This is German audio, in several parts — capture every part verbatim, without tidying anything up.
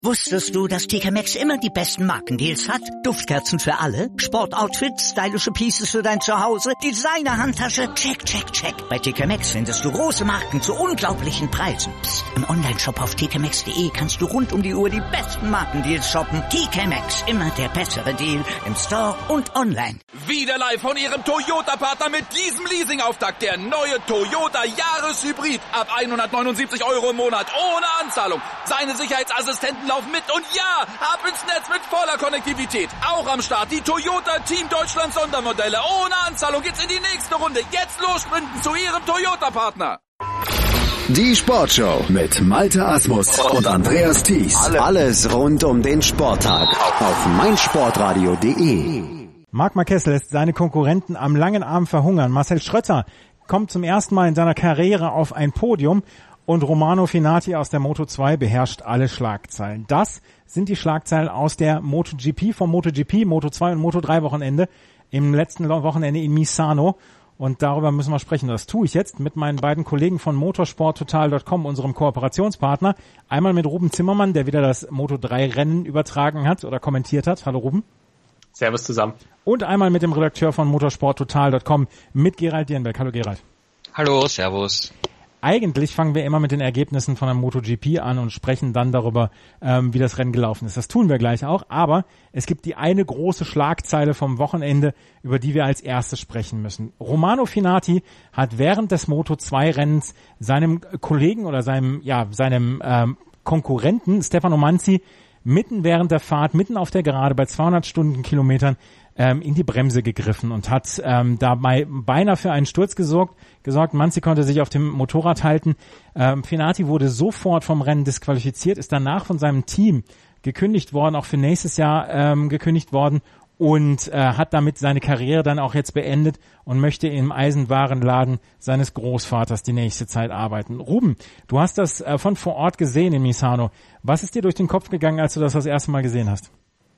Wusstest du, dass T K Maxx immer die besten Markendeals hat? Duftkerzen für alle, Sportoutfits, stylische Pieces für dein Zuhause, Designer-Handtasche, check, check, check. Bei T K Maxx findest du große Marken zu unglaublichen Preisen. Psst. Im Onlineshop auf t k maxx punkt d e kannst du rund um die Uhr die besten Markendeals shoppen. T K Maxx, immer der bessere Deal im Store und online. Wieder live von ihrem Toyota-Partner mit diesem Leasing-Auftakt. Der neue Toyota Jahreshybrid. Ab hundertneunundsiebzig Euro im Monat ohne Anzahlung. Seine Sicherheitsassistenten laufen mit und ja, ab ins Netz mit voller Konnektivität. Auch am Start die Toyota Team Deutschland Sondermodelle. Ohne Anzahlung geht's in die nächste Runde. Jetzt los sprinten zu Ihrem Toyota-Partner. Die Sportshow mit Malte Asmus und Andreas Thies. Alles rund um den Sporttag auf meinsportradio punkt de. Marc Marquez lässt seine Konkurrenten am langen Arm verhungern. Marcel Schrötter kommt zum ersten Mal in seiner Karriere auf ein Podium. Und Romano Finati aus der Moto zwei beherrscht alle Schlagzeilen. Das sind die Schlagzeilen aus der MotoGP, vom MotoGP, Moto zwei und Moto drei Wochenende im letzten Wochenende in Misano. Und darüber müssen wir sprechen. Das tue ich jetzt mit meinen beiden Kollegen von motorsporttotal punkt com, unserem Kooperationspartner. Einmal mit Ruben Zimmermann, der wieder das Moto drei Rennen übertragen hat oder kommentiert hat. Hallo Ruben. Servus zusammen. Und einmal mit dem Redakteur von motorsporttotal punkt com, mit Gerald Dierenberg. Hallo Gerald. Hallo, servus. Eigentlich fangen wir immer mit den Ergebnissen von der MotoGP an und sprechen dann darüber, ähm, wie das Rennen gelaufen ist. Das tun wir gleich auch, aber es gibt die eine große Schlagzeile vom Wochenende, über die wir als erstes sprechen müssen. Romano Finati hat während des Moto zwei Rennens seinem Kollegen oder seinem, ja, seinem ähm, Konkurrenten Stefano Manzi mitten während der Fahrt, mitten auf der Gerade bei zweihundert Stundenkilometern ähm, in die Bremse gegriffen und hat ähm, dabei beinahe für einen Sturz gesorgt. gesorgt. Manzi konnte sich auf dem Motorrad halten. Ähm, Finati wurde sofort vom Rennen disqualifiziert, ist danach von seinem Team gekündigt worden, auch für nächstes Jahr ähm, gekündigt worden und äh, hat damit seine Karriere dann auch jetzt beendet und möchte im Eisenwarenladen seines Großvaters die nächste Zeit arbeiten. Ruben, du hast das äh, von vor Ort gesehen in Misano. Was ist dir durch den Kopf gegangen, als du das das erste Mal gesehen hast?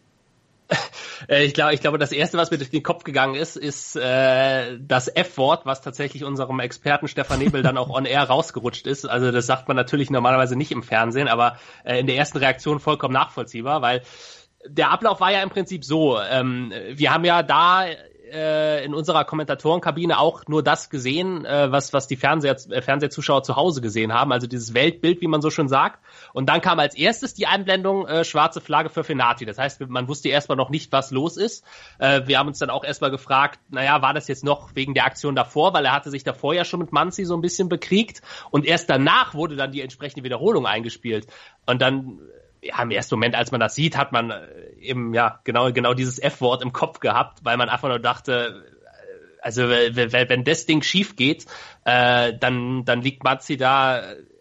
Ich glaube, ich glaube, das Erste, was mir durch den Kopf gegangen ist, ist äh, das F-Wort, was tatsächlich unserem Experten Stefan Nebel dann auch on air rausgerutscht ist. Also das sagt man natürlich normalerweise nicht im Fernsehen, aber äh, in der ersten Reaktion vollkommen nachvollziehbar, weil der Ablauf war ja im Prinzip so. Ähm, wir haben ja da äh, in unserer Kommentatorenkabine auch nur das gesehen, äh, was was die Fernseher, äh, Fernsehzuschauer zu Hause gesehen haben, also dieses Weltbild, wie man so schön sagt. Und dann kam als erstes die Einblendung äh, schwarze Flagge für Finati. Das heißt, man wusste erstmal noch nicht, was los ist. Äh, wir haben uns dann auch erstmal gefragt, naja, war das jetzt noch wegen der Aktion davor, weil er hatte sich davor ja schon mit Manzi so ein bisschen bekriegt. Und erst danach wurde dann die entsprechende Wiederholung eingespielt. Und dann, ja, im ersten Moment, als man das sieht, hat man eben ja genau genau dieses F-Wort im Kopf gehabt, weil man einfach nur dachte, also wenn das Ding schief geht, äh, dann dann liegt Manzi da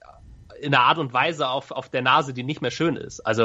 in einer Art und Weise auf auf der Nase, die nicht mehr schön ist. Also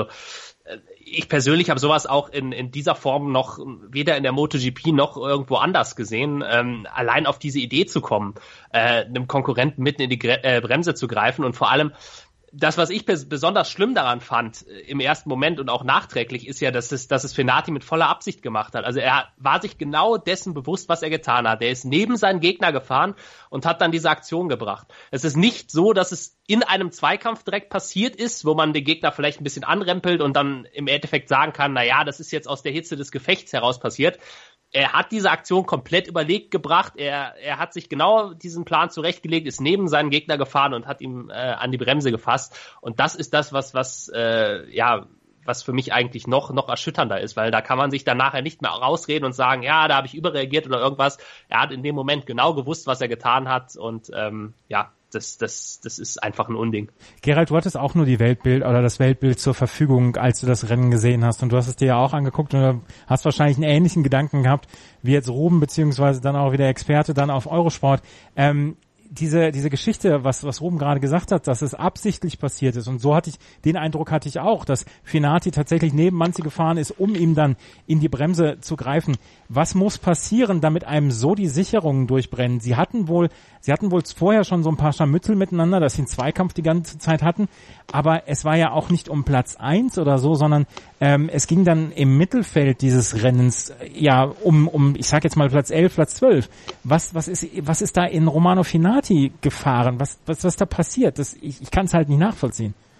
ich persönlich habe sowas auch in in dieser Form noch weder in der MotoGP noch irgendwo anders gesehen. Ähm, allein auf diese Idee zu kommen, äh, einem Konkurrenten mitten in die Gre- äh, Bremse zu greifen und vor allem das, was ich besonders schlimm daran fand, im ersten Moment und auch nachträglich, ist ja, dass es, dass es Finati mit voller Absicht gemacht hat. Also er war sich genau dessen bewusst, was er getan hat. Er ist neben seinen Gegner gefahren und hat dann diese Aktion gebracht. Es ist nicht so, dass es in einem Zweikampf direkt passiert ist, wo man den Gegner vielleicht ein bisschen anrempelt und dann im Endeffekt sagen kann, na ja, das ist jetzt aus der Hitze des Gefechts heraus passiert. Er hat diese Aktion komplett überlegt gebracht. Er, er hat sich genau diesen Plan zurechtgelegt, ist neben seinen Gegner gefahren und hat ihm äh, an die Bremse gefasst. Und das ist das, was, was, äh, ja, was für mich eigentlich noch, noch erschütternder ist, weil da kann man sich dann nachher nicht mehr rausreden und sagen, ja, da habe ich überreagiert oder irgendwas. Er hat in dem Moment genau gewusst, was er getan hat und, ähm, ja, Das, das, das ist einfach ein Unding. Gerald, du hattest auch nur die Weltbild oder das Weltbild zur Verfügung, als du das Rennen gesehen hast. Und du hast es dir ja auch angeguckt und hast wahrscheinlich einen ähnlichen Gedanken gehabt, wie jetzt Ruben, beziehungsweise dann auch wieder Experte dann auf Eurosport. Ähm, diese, diese Geschichte, was, was Ruben gerade gesagt hat, dass es absichtlich passiert ist. Und so hatte ich, den Eindruck hatte ich auch, dass Finati tatsächlich neben Manzi gefahren ist, um ihm dann in die Bremse zu greifen. Was muss passieren, damit einem so die Sicherungen durchbrennen? Sie hatten wohl, sie hatten wohl vorher schon so ein paar Scharmützel miteinander, dass sie einen Zweikampf die ganze Zeit hatten. Aber es war ja auch nicht um Platz eins oder so, sondern ähm, es ging dann im Mittelfeld dieses Rennens ja um, um, ich sag jetzt mal Platz elf, Platz zwölf. Was, was ist, was ist da in Romano Finati gefahren? Was, was, was da passiert? Das, ich, ich kann es halt nicht nachvollziehen.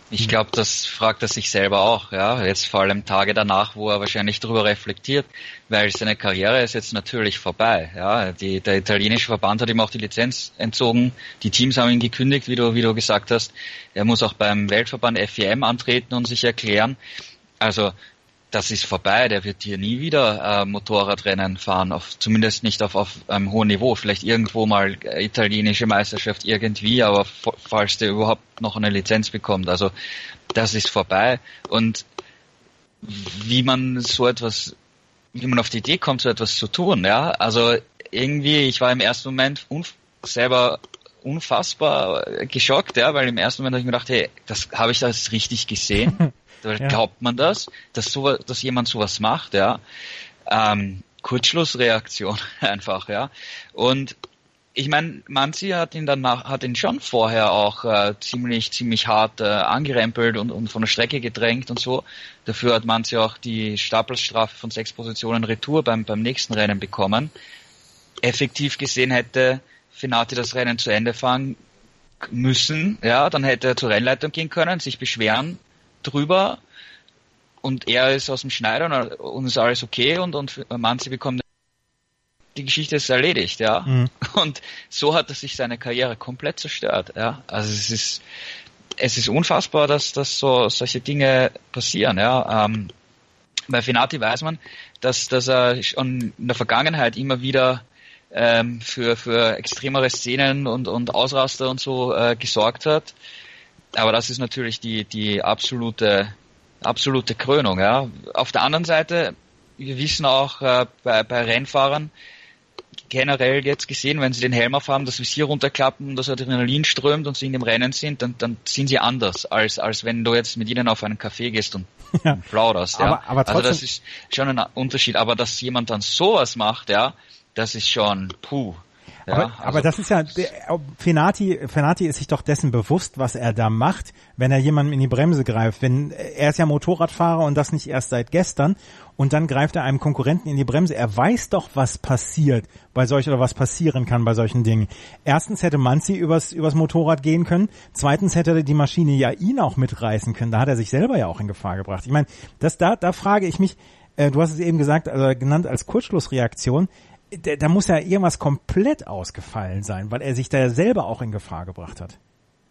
Ich glaube, das fragt er sich selber auch, ja. Jetzt vor allem Tage danach, wo er wahrscheinlich darüber reflektiert, weil seine Karriere ist jetzt natürlich vorbei, ja. Die, der italienische Verband hat ihm auch die Lizenz entzogen. Die Teams haben ihn gekündigt, wie du, wie du gesagt hast. Er muss auch beim Weltverband F I M antreten und sich erklären. Also, das ist vorbei. Der wird hier nie wieder äh, Motorradrennen fahren, auf, zumindest nicht auf, auf einem hohen Niveau. Vielleicht irgendwo mal äh, italienische Meisterschaft irgendwie, aber f- falls der überhaupt noch eine Lizenz bekommt. Also das ist vorbei. Und wie man so etwas, wie man auf die Idee kommt, so etwas zu tun, ja. Also irgendwie, ich war im ersten Moment unf- selber unfassbar geschockt, ja, weil im ersten Moment habe ich mir gedacht, hey, das habe ich das richtig gesehen? Ja. Glaubt man das, dass so, dass jemand sowas macht, ja? Ähm, Kurzschlussreaktion einfach, ja. Und ich meine, Manzi hat ihn dann nach, hat ihn schon vorher auch äh, ziemlich, ziemlich hart äh, angerempelt und, und von der Strecke gedrängt und so. Dafür hat Manzi auch die Stapelstrafe von sechs Positionen Retour beim beim nächsten Rennen bekommen. Effektiv gesehen hätte Fenati das Rennen zu Ende fahren müssen, ja, dann hätte er zur Rennleitung gehen können, sich beschweren drüber und er ist aus dem Schneider und ist alles okay und, und Manzi bekommt, die Geschichte ist erledigt, ja. Mhm. Und so hat er sich seine Karriere komplett zerstört, ja. Also es ist, es ist unfassbar, dass, dass so solche Dinge passieren, ja. Ähm, bei Fenati weiß man, dass, dass er schon in der Vergangenheit immer wieder ähm, für, für extremere Szenen und, und Ausraster und so äh, gesorgt hat. Aber das ist natürlich die, die absolute, absolute Krönung, ja. Auf der anderen Seite, wir wissen auch äh, bei, bei Rennfahrern, generell jetzt gesehen, wenn sie den Helm aufhaben, das Visier runterklappen, das Adrenalin strömt und sie in dem Rennen sind, dann, dann sind sie anders, als, als wenn du jetzt mit ihnen auf einen Café gehst und ja. plauderst, ja. Aber, aber trotzdem, also das ist schon ein Unterschied. Aber dass jemand dann sowas macht, ja, das ist schon, puh. Ja, aber, also. aber das ist ja, Fenati, Fenati ist sich doch dessen bewusst, was er da macht, wenn er jemandem in die Bremse greift. Wenn, er ist ja Motorradfahrer und das nicht erst seit gestern und dann greift er einem Konkurrenten in die Bremse. Er weiß doch, was passiert bei solchen oder was passieren kann bei solchen Dingen. Erstens hätte Manzi übers, übers Motorrad gehen können. Zweitens hätte die Maschine ja ihn auch mitreißen können. Da hat er sich selber ja auch in Gefahr gebracht. Ich meine, das, da, da frage ich mich, äh, du hast es eben gesagt, also genannt als Kurzschlussreaktion. Da, da muss ja irgendwas komplett ausgefallen sein, weil er sich da selber auch in Gefahr gebracht hat.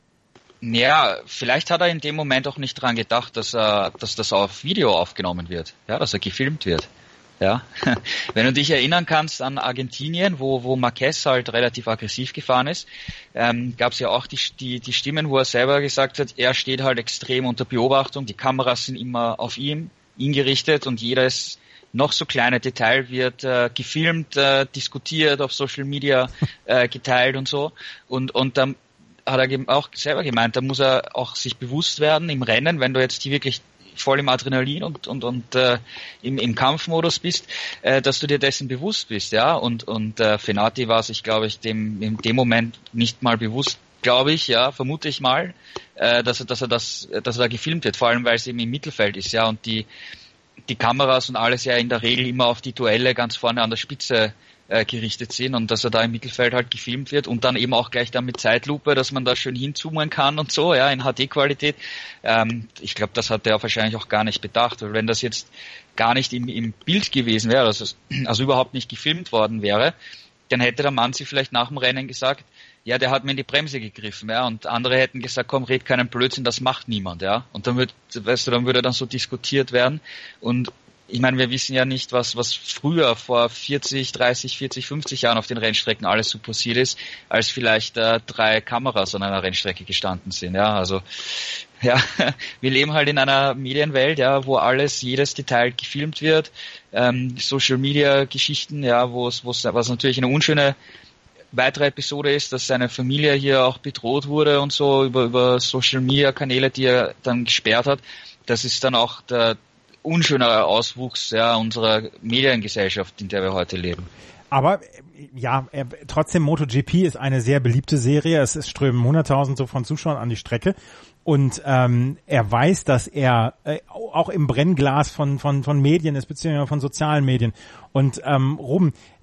Ja, vielleicht hat er in dem Moment auch nicht dran gedacht, dass er, dass das auf Video aufgenommen wird, ja, dass er gefilmt wird. Ja, wenn du dich erinnern kannst an Argentinien, wo wo Marquez halt relativ aggressiv gefahren ist, ähm, gab es ja auch die, die die Stimmen, wo er selber gesagt hat, er steht halt extrem unter Beobachtung, die Kameras sind immer auf ihm, ihn gerichtet und jedes noch so kleine Detail wird äh, gefilmt, äh, diskutiert, auf Social Media äh, geteilt und so. Und und dann hat er auch selber gemeint, da muss er auch sich bewusst werden im Rennen, wenn du jetzt hier wirklich voll im Adrenalin und und und äh, im im Kampfmodus bist, äh, dass du dir dessen bewusst bist, ja. Und und äh, Fenati war sich, glaube ich, dem in dem Moment nicht mal bewusst, glaube ich, ja, vermute ich mal, äh, dass er dass er das dass er da gefilmt wird, vor allem weil es eben im Mittelfeld ist, ja, und die die Kameras und alles ja in der Regel immer auf die Duelle ganz vorne an der Spitze äh, gerichtet sind und dass er da im Mittelfeld halt gefilmt wird und dann eben auch gleich dann mit Zeitlupe, dass man da schön hinzoomen kann und so, ja, in H D-Qualität. Ähm, ich glaube, das hat er wahrscheinlich auch gar nicht bedacht, weil wenn das jetzt gar nicht im, im Bild gewesen wäre, also, also überhaupt nicht gefilmt worden wäre, dann hätte der Manzi vielleicht nach dem Rennen gesagt, ja, der hat mir in die Bremse gegriffen, ja, und andere hätten gesagt, komm, red keinen Blödsinn, das macht niemand, ja, und dann wird, weißt du, dann würde dann so diskutiert werden und ich meine, wir wissen ja nicht, was was früher vor vierzig, dreißig, vierzig, fünfzig Jahren auf den Rennstrecken alles so passiert ist, als vielleicht äh, drei Kameras an einer Rennstrecke gestanden sind, ja, also ja, wir leben halt in einer Medienwelt, ja, wo alles, jedes Detail gefilmt wird, ähm, Social Media Geschichten, ja, wo es, wo es, was natürlich eine unschöne weitere Episode ist, dass seine Familie hier auch bedroht wurde und so über über Social Media Kanäle, die er dann gesperrt hat. Das ist dann auch der unschönere Auswuchs, ja, unserer Mediengesellschaft, in der wir heute leben. Aber ja, er, trotzdem MotoGP ist eine sehr beliebte Serie. Es, es strömen hunderttausend so von Zuschauern an die Strecke. Und ähm, er weiß, dass er äh, auch im Brennglas von von von Medien ist, beziehungsweise von sozialen Medien. Und ähm, Ruben,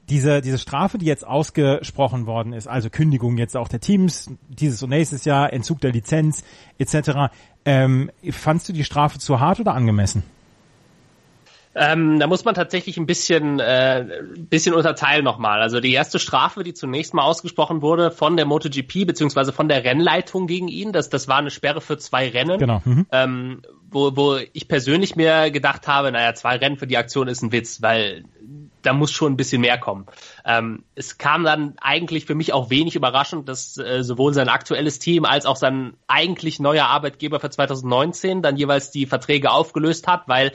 diese diese Strafe, die jetzt ausgesprochen worden ist, also Kündigung jetzt auch der Teams, dieses und nächstes Jahr, Entzug der Lizenz et cetera. Ähm, fandst du die Strafe zu hart oder angemessen? Ähm, da muss man tatsächlich ein bisschen, äh, bisschen unterteilen nochmal. Also die erste Strafe, die zunächst mal ausgesprochen wurde von der MotoGP beziehungsweise von der Rennleitung gegen ihn, das, das war eine Sperre für zwei Rennen. Genau. Mhm. Ähm, wo, wo ich persönlich mir gedacht habe, naja, zwei Rennen für die Aktion ist ein Witz, weil da muss schon ein bisschen mehr kommen. Ähm, es kam dann eigentlich für mich auch wenig überraschend, dass äh, sowohl sein aktuelles Team als auch sein eigentlich neuer Arbeitgeber für zwanzig neunzehn dann jeweils die Verträge aufgelöst hat, weil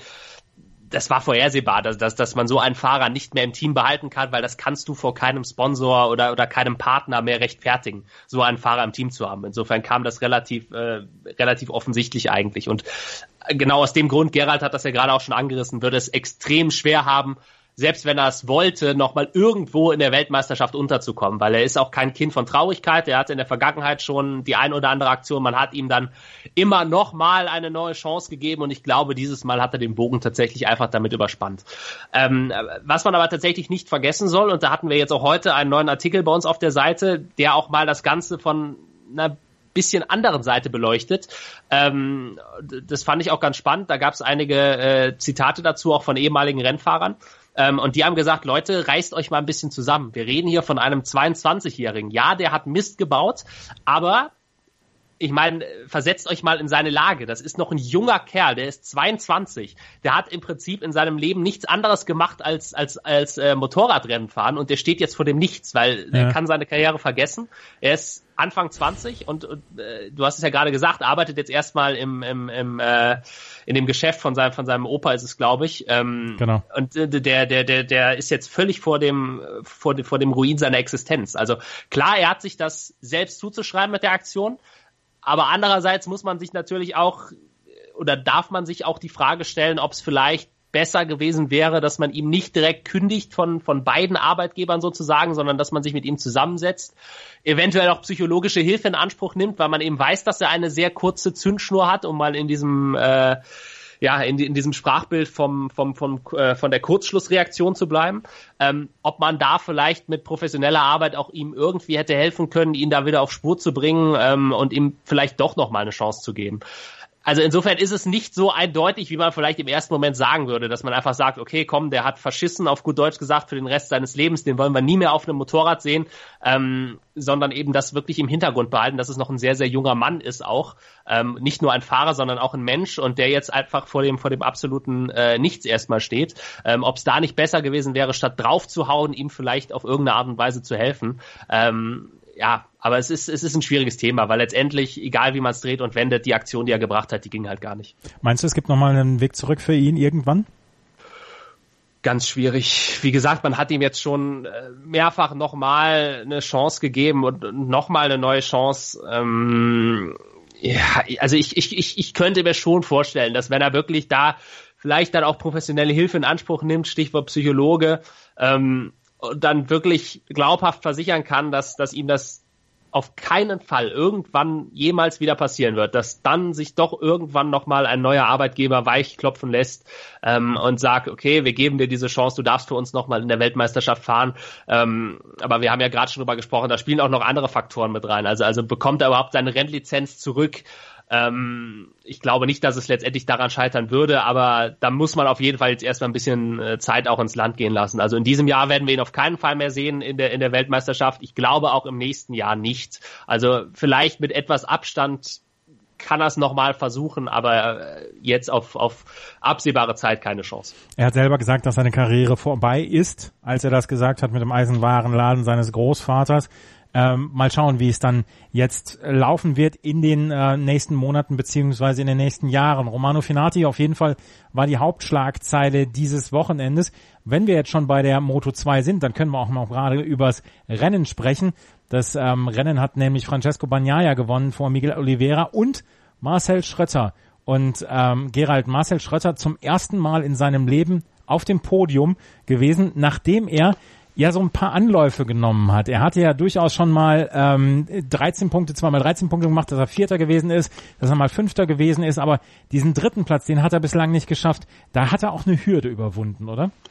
das war vorhersehbar, dass, dass, dass man so einen Fahrer nicht mehr im Team behalten kann, weil das kannst du vor keinem Sponsor oder, oder keinem Partner mehr rechtfertigen, so einen Fahrer im Team zu haben. Insofern kam das relativ, äh, relativ offensichtlich eigentlich. Und genau aus dem Grund, Gerald hat das ja gerade auch schon angerissen, würde es extrem schwer haben, selbst wenn er es wollte, nochmal irgendwo in der Weltmeisterschaft unterzukommen, weil er ist auch kein Kind von Traurigkeit. Er hatte in der Vergangenheit schon die ein oder andere Aktion. Man hat ihm dann immer nochmal eine neue Chance gegeben und ich glaube, dieses Mal hat er den Bogen tatsächlich einfach damit überspannt. Ähm, was man aber tatsächlich nicht vergessen soll, und da hatten wir jetzt auch heute einen neuen Artikel bei uns auf der Seite, der auch mal das Ganze von einer bisschen anderen Seite beleuchtet. Ähm, das fand ich auch ganz spannend. Da gab es einige äh, Zitate dazu, auch von ehemaligen Rennfahrern. Ähm, und die haben gesagt, Leute, reißt euch mal ein bisschen zusammen. Wir reden hier von einem zweiundzwanzigjährigen. Ja, der hat Mist gebaut, aber ich meine, versetzt euch mal in seine Lage. Das ist noch ein junger Kerl, der ist zweiundzwanzig. Der hat im Prinzip in seinem Leben nichts anderes gemacht als als als äh, Motorradrennen fahren und der steht jetzt vor dem Nichts, weil ja. er kann seine Karriere vergessen. Er ist Anfang zwanzig und, und äh, du hast es ja gerade gesagt, arbeitet jetzt erstmal im im im äh, in dem Geschäft von seinem von seinem Opa ist es, glaube ich. Ähm, genau. Und äh, der der der der ist jetzt völlig vor dem vor dem vor dem Ruin seiner Existenz. Also klar, er hat sich das selbst zuzuschreiben mit der Aktion. Aber andererseits muss man sich natürlich auch, oder darf man sich auch die Frage stellen, ob es vielleicht besser gewesen wäre, dass man ihm nicht direkt kündigt von von beiden Arbeitgebern sozusagen, sondern dass man sich mit ihm zusammensetzt, eventuell auch psychologische Hilfe in Anspruch nimmt, weil man eben weiß, dass er eine sehr kurze Zündschnur hat, um mal in diesem äh, ja, in, in diesem Sprachbild vom, vom, vom, äh, von der Kurzschlussreaktion zu bleiben, ähm, ob man da vielleicht mit professioneller Arbeit auch ihm irgendwie hätte helfen können, ihn da wieder auf Spur zu bringen ähm, und ihm vielleicht doch noch mal eine Chance zu geben. Also insofern ist es nicht so eindeutig, wie man vielleicht im ersten Moment sagen würde, dass man einfach sagt, okay, komm, der hat verschissen, auf gut Deutsch gesagt, für den Rest seines Lebens, den wollen wir nie mehr auf einem Motorrad sehen, ähm, sondern eben das wirklich im Hintergrund behalten, dass es noch ein sehr, sehr junger Mann ist auch, ähm, nicht nur ein Fahrer, sondern auch ein Mensch und der jetzt einfach vor dem vor dem absoluten äh, Nichts erstmal steht. Ähm, ob es da nicht besser gewesen wäre, statt drauf zu hauen, ihm vielleicht auf irgendeine Art und Weise zu helfen. Ähm, Ja, aber es ist es ist ein schwieriges Thema, weil letztendlich, egal wie man es dreht und wendet, die Aktion, die er gebracht hat, die ging halt gar nicht. Meinst du, es gibt nochmal einen Weg zurück für ihn irgendwann? Ganz schwierig. Wie gesagt, man hat ihm jetzt schon mehrfach nochmal eine Chance gegeben und nochmal eine neue Chance. Ähm, ja, also ich, ich, ich, ich könnte mir schon vorstellen, dass wenn er wirklich da vielleicht dann auch professionelle Hilfe in Anspruch nimmt, Stichwort Psychologe, ähm, und dann wirklich glaubhaft versichern kann, dass, dass ihm das auf keinen Fall irgendwann jemals wieder passieren wird, dass dann sich doch irgendwann nochmal ein neuer Arbeitgeber weichklopfen lässt ähm, und sagt, okay, wir geben dir diese Chance, du darfst für uns nochmal in der Weltmeisterschaft fahren. Ähm, aber wir haben ja gerade schon drüber gesprochen, da spielen auch noch andere Faktoren mit rein. Also, also bekommt er überhaupt seine Rennlizenz zurück? Ähm, ich glaube nicht, dass es letztendlich daran scheitern würde, aber da muss man auf jeden Fall jetzt erstmal ein bisschen äh, Zeit auch ins Land gehen lassen. Also in diesem Jahr werden wir ihn auf keinen Fall mehr sehen in der in der Weltmeisterschaft. Ich glaube auch im nächsten Jahr nicht. Also vielleicht mit etwas Abstand kann er es nochmal versuchen, aber jetzt auf, auf absehbare Zeit keine Chance. Er hat selber gesagt, dass seine Karriere vorbei ist, als er das gesagt hat mit dem Eisenwarenladen seines Großvaters. Ähm, mal schauen, wie es dann jetzt laufen wird in den äh, nächsten Monaten beziehungsweise in den nächsten Jahren. Romano Fenati auf jeden Fall war die Hauptschlagzeile dieses Wochenendes. Wenn wir jetzt schon bei der Moto zwei sind, dann können wir auch noch gerade übers Rennen sprechen. Das ähm, Rennen hat nämlich Francesco Bagnaia gewonnen vor Miguel Oliveira und Marcel Schrötter. Und ähm, Gerald, Marcel Schrötter zum ersten Mal in seinem Leben auf dem Podium gewesen, nachdem er ja so ein paar Anläufe genommen hat. Er hatte ja durchaus schon mal ähm, dreizehn Punkte, zweimal dreizehn Punkte gemacht, dass er Vierter gewesen ist, dass er mal Fünfter gewesen ist, aber diesen dritten Platz, den hat er bislang nicht geschafft. Da hat er auch eine Hürde überwunden, oder?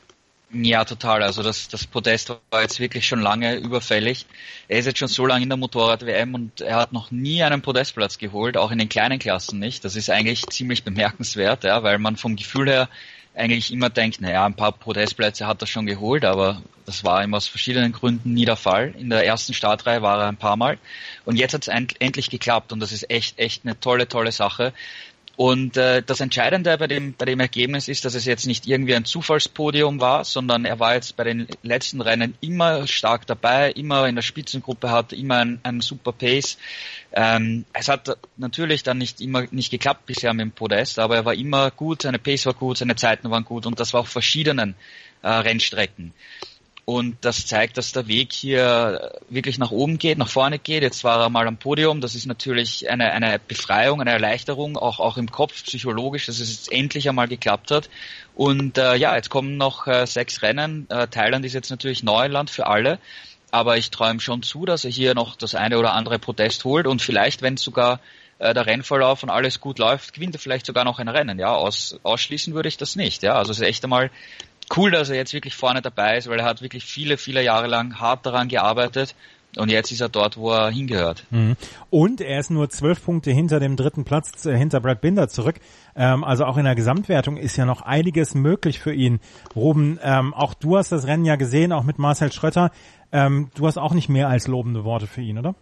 Ja, total. Also das, das Podest war jetzt wirklich schon lange überfällig. Er ist jetzt schon so lange in der Motorrad-W M und er hat noch nie einen Podestplatz geholt, auch in den kleinen Klassen nicht. Das ist eigentlich ziemlich bemerkenswert, ja, weil man vom Gefühl her eigentlich immer denkt, naja, ein paar Podestplätze hat er schon geholt, aber das war ihm aus verschiedenen Gründen nie der Fall. In der ersten Startreihe war er ein paar Mal und jetzt hat es end- endlich geklappt und das ist echt, echt eine tolle, tolle Sache. Und äh, das Entscheidende bei dem bei dem Ergebnis ist, dass es jetzt nicht irgendwie ein Zufallspodium war, sondern er war jetzt bei den letzten Rennen immer stark dabei, immer in der Spitzengruppe, hatte immer einen, einen super Pace. Ähm, es hat natürlich dann nicht immer nicht geklappt bisher mit dem Podest, aber er war immer gut, seine Pace war gut, seine Zeiten waren gut und das war auf verschiedenen äh, Rennstrecken. Und das zeigt, dass der Weg hier wirklich nach oben geht, nach vorne geht. Jetzt war er mal am Podium. Das ist natürlich eine, eine Befreiung, eine Erleichterung, auch, auch im Kopf, psychologisch, dass es jetzt endlich einmal geklappt hat. Und äh, ja, jetzt kommen noch äh, sechs Rennen. Äh, Thailand ist jetzt natürlich Neuland für alle. Aber ich träume schon zu, dass er hier noch das eine oder andere Podest holt. Und vielleicht, wenn sogar äh, der Rennverlauf und alles gut läuft, gewinnt er vielleicht sogar noch ein Rennen. Ja, Aus, ausschließen würde ich das nicht. Ja, also es ist echt einmal cool, dass er jetzt wirklich vorne dabei ist, weil er hat wirklich viele, viele Jahre lang hart daran gearbeitet und jetzt ist er dort, wo er hingehört. Und er ist nur zwölf Punkte hinter dem dritten Platz, äh, hinter Brad Binder zurück. Ähm, also auch in der Gesamtwertung ist ja noch einiges möglich für ihn. Ruben, ähm, auch du hast das Rennen ja gesehen, auch mit Marcel Schrötter. Ähm, du hast auch nicht mehr als lobende Worte für ihn, oder?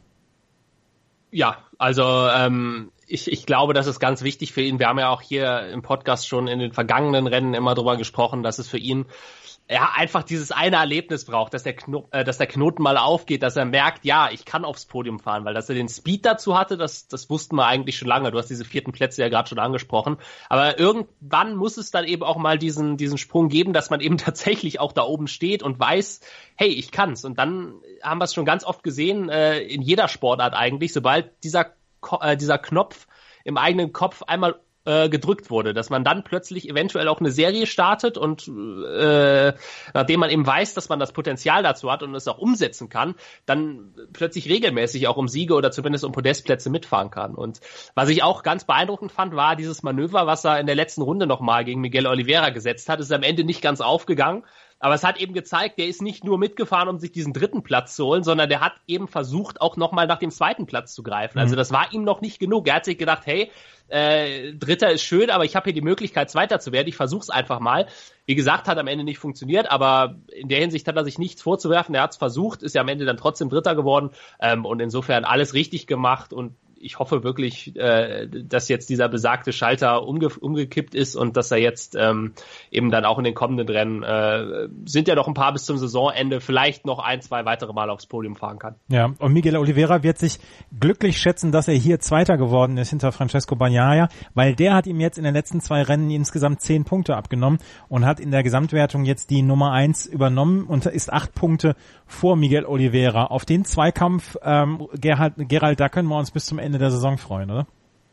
Ja, also ähm, ich, ich glaube, das ist ganz wichtig für ihn. Wir haben ja auch hier im Podcast schon in den vergangenen Rennen immer drüber gesprochen, dass es für ihn ja einfach dieses eine Erlebnis braucht, dass der, Kno- äh, dass der Knoten mal aufgeht, dass er merkt, ja, ich kann aufs Podium fahren, weil dass er den Speed dazu hatte, das, das wussten wir eigentlich schon lange. Du hast diese vierten Plätze ja gerade schon angesprochen. Aber irgendwann muss es dann eben auch mal diesen, diesen Sprung geben, dass man eben tatsächlich auch da oben steht und weiß, hey, ich kann's. Und dann haben wir es schon ganz oft gesehen, äh, in jeder Sportart eigentlich, sobald dieser, Ko- äh, dieser Knopf im eigenen Kopf einmal gedrückt wurde, dass man dann plötzlich eventuell auch eine Serie startet und äh, nachdem man eben weiß, dass man das Potenzial dazu hat und es auch umsetzen kann, dann plötzlich regelmäßig auch um Siege oder zumindest um Podestplätze mitfahren kann. Und was ich auch ganz beeindruckend fand, war dieses Manöver, was er in der letzten Runde nochmal gegen Miguel Oliveira gesetzt hat. Es ist am Ende nicht ganz aufgegangen, aber es hat eben gezeigt, der ist nicht nur mitgefahren, um sich diesen dritten Platz zu holen, sondern der hat eben versucht, auch nochmal nach dem zweiten Platz zu greifen. Also das war ihm noch nicht genug. Er hat sich gedacht, hey, äh, Dritter ist schön, aber ich habe hier die Möglichkeit, Zweiter zu werden. Ich versuch's einfach mal. Wie gesagt, hat am Ende nicht funktioniert, aber in der Hinsicht hat er sich nichts vorzuwerfen. Er hat's versucht, ist ja am Ende dann trotzdem Dritter geworden ähm, und insofern alles richtig gemacht und ich hoffe wirklich, äh, dass jetzt dieser besagte Schalter umge- umgekippt ist und dass er jetzt ähm, eben dann auch in den kommenden Rennen, äh, sind ja noch ein paar bis zum Saisonende, vielleicht noch ein, zwei weitere Mal aufs Podium fahren kann. Ja, und Miguel Oliveira wird sich glücklich schätzen, dass er hier Zweiter geworden ist hinter Francesco Bagnaia, weil der hat ihm jetzt in den letzten zwei Rennen insgesamt zehn Punkte abgenommen und hat in der Gesamtwertung jetzt die Nummer eins übernommen und ist acht Punkte vor Miguel Oliveira. Auf den Zweikampf, ähm, Gerhard, Gerald, da können wir uns bis zum Ende der Saison freuen, oder?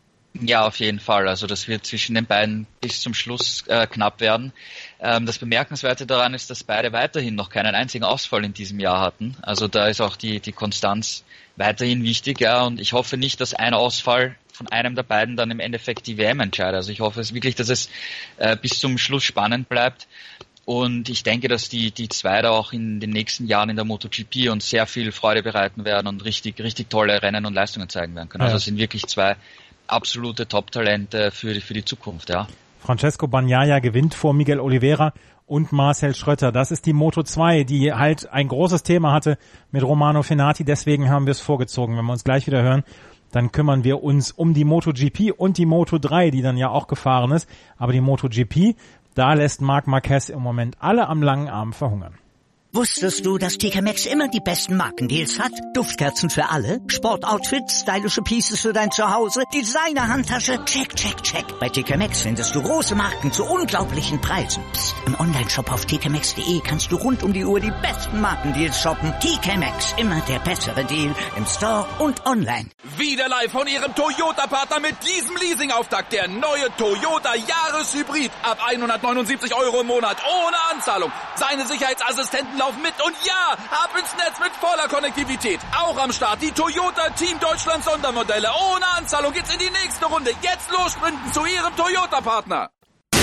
Ja, auf jeden Fall. Also das wird zwischen den beiden bis zum Schluss äh, knapp werden. Ähm, das Bemerkenswerte daran ist, dass beide weiterhin noch keinen einzigen Ausfall in diesem Jahr hatten. Also da ist auch die, die Konstanz weiterhin wichtig. Ja, und ich hoffe nicht, dass ein Ausfall von einem der beiden dann im Endeffekt die W M entscheidet. Also ich hoffe es wirklich, dass es äh, bis zum Schluss spannend bleibt. Und ich denke, dass die, die zwei da auch in den nächsten Jahren in der MotoGP uns sehr viel Freude bereiten werden und richtig, richtig tolle Rennen und Leistungen zeigen werden können. Also es sind wirklich zwei absolute Top-Talente für die, für die Zukunft, ja. Francesco Bagnaia gewinnt vor Miguel Oliveira und Marcel Schrötter. Das ist die Moto zwei, die halt ein großes Thema hatte mit Romano Fenati. Deswegen haben wir es vorgezogen. Wenn wir uns gleich wieder hören, dann kümmern wir uns um die MotoGP und die Moto drei, die dann ja auch gefahren ist. Aber die MotoGP, da lässt Marc Marquez im Moment alle am langen Arm verhungern. Wusstest du, dass T K Maxx immer die besten Markendeals hat? Duftkerzen für alle, Sportoutfits, stylische Pieces für dein Zuhause, Designer-Handtasche, check, check, check. Bei T K Maxx findest du große Marken zu unglaublichen Preisen. Psst. Im Onlineshop auf t k maxx punkt d e kannst du rund um die Uhr die besten Markendeals shoppen. T K Maxx, immer der bessere Deal im Store und online. Wieder live von ihrem Toyota-Partner mit diesem Leasing-Auftakt. Der neue Toyota Jahreshybrid. Ab hundertneunundsiebzig Euro im Monat ohne Anzahlung. Seine Sicherheitsassistenten laufen mit und ja, ab ins Netz mit voller Konnektivität. Auch am Start die Toyota Team Deutschland Sondermodelle. Ohne Anzahlung geht's in die nächste Runde. Jetzt los sprinten zu ihrem Toyota-Partner.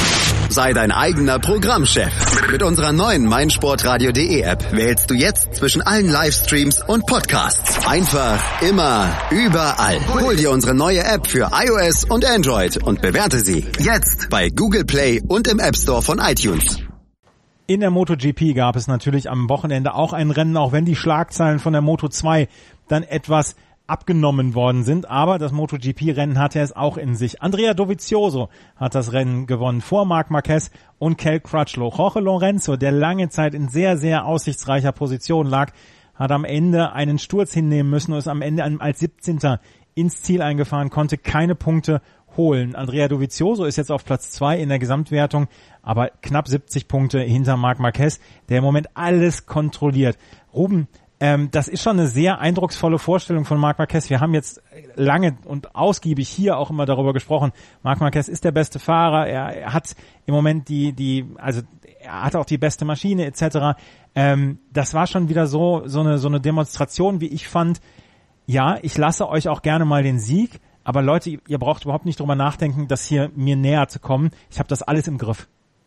Sei dein eigener Programmchef. Mit unserer neuen meinsportradio.de App wählst du jetzt zwischen allen Livestreams und Podcasts. Einfach, immer, überall. Hol dir unsere neue App für iOS und Android und bewerte sie jetzt bei Google Play und im App Store von iTunes. In der MotoGP gab es natürlich am Wochenende auch ein Rennen, auch wenn die Schlagzeilen von der Moto zwei dann etwas abgenommen worden sind, aber das MotoGP-Rennen hatte es auch in sich. Andrea Dovizioso hat das Rennen gewonnen vor Marc Marquez und Cal Crutchlow. Jorge Lorenzo, der lange Zeit in sehr, sehr aussichtsreicher Position lag, hat am Ende einen Sturz hinnehmen müssen und ist am Ende als siebzehnter ins Ziel eingefahren, konnte keine Punkte holen. Andrea Dovizioso ist jetzt auf Platz zwei in der Gesamtwertung, aber knapp siebzig Punkte hinter Marc Marquez, der im Moment alles kontrolliert. Ruben, Ähm, das ist schon eine sehr eindrucksvolle Vorstellung von Marc Marquez. Wir haben jetzt lange und ausgiebig hier auch immer darüber gesprochen. Marc Marquez ist der beste Fahrer. Er, er hat im Moment die, die, also er hat auch die beste Maschine et cetera. Ähm, das war schon wieder so so eine so eine Demonstration, wie ich fand. Ja, ich lasse euch auch gerne mal den Sieg, aber Leute, ihr braucht überhaupt nicht drüber nachdenken, das hier mir näher zu kommen. Ich habe das alles im Griff.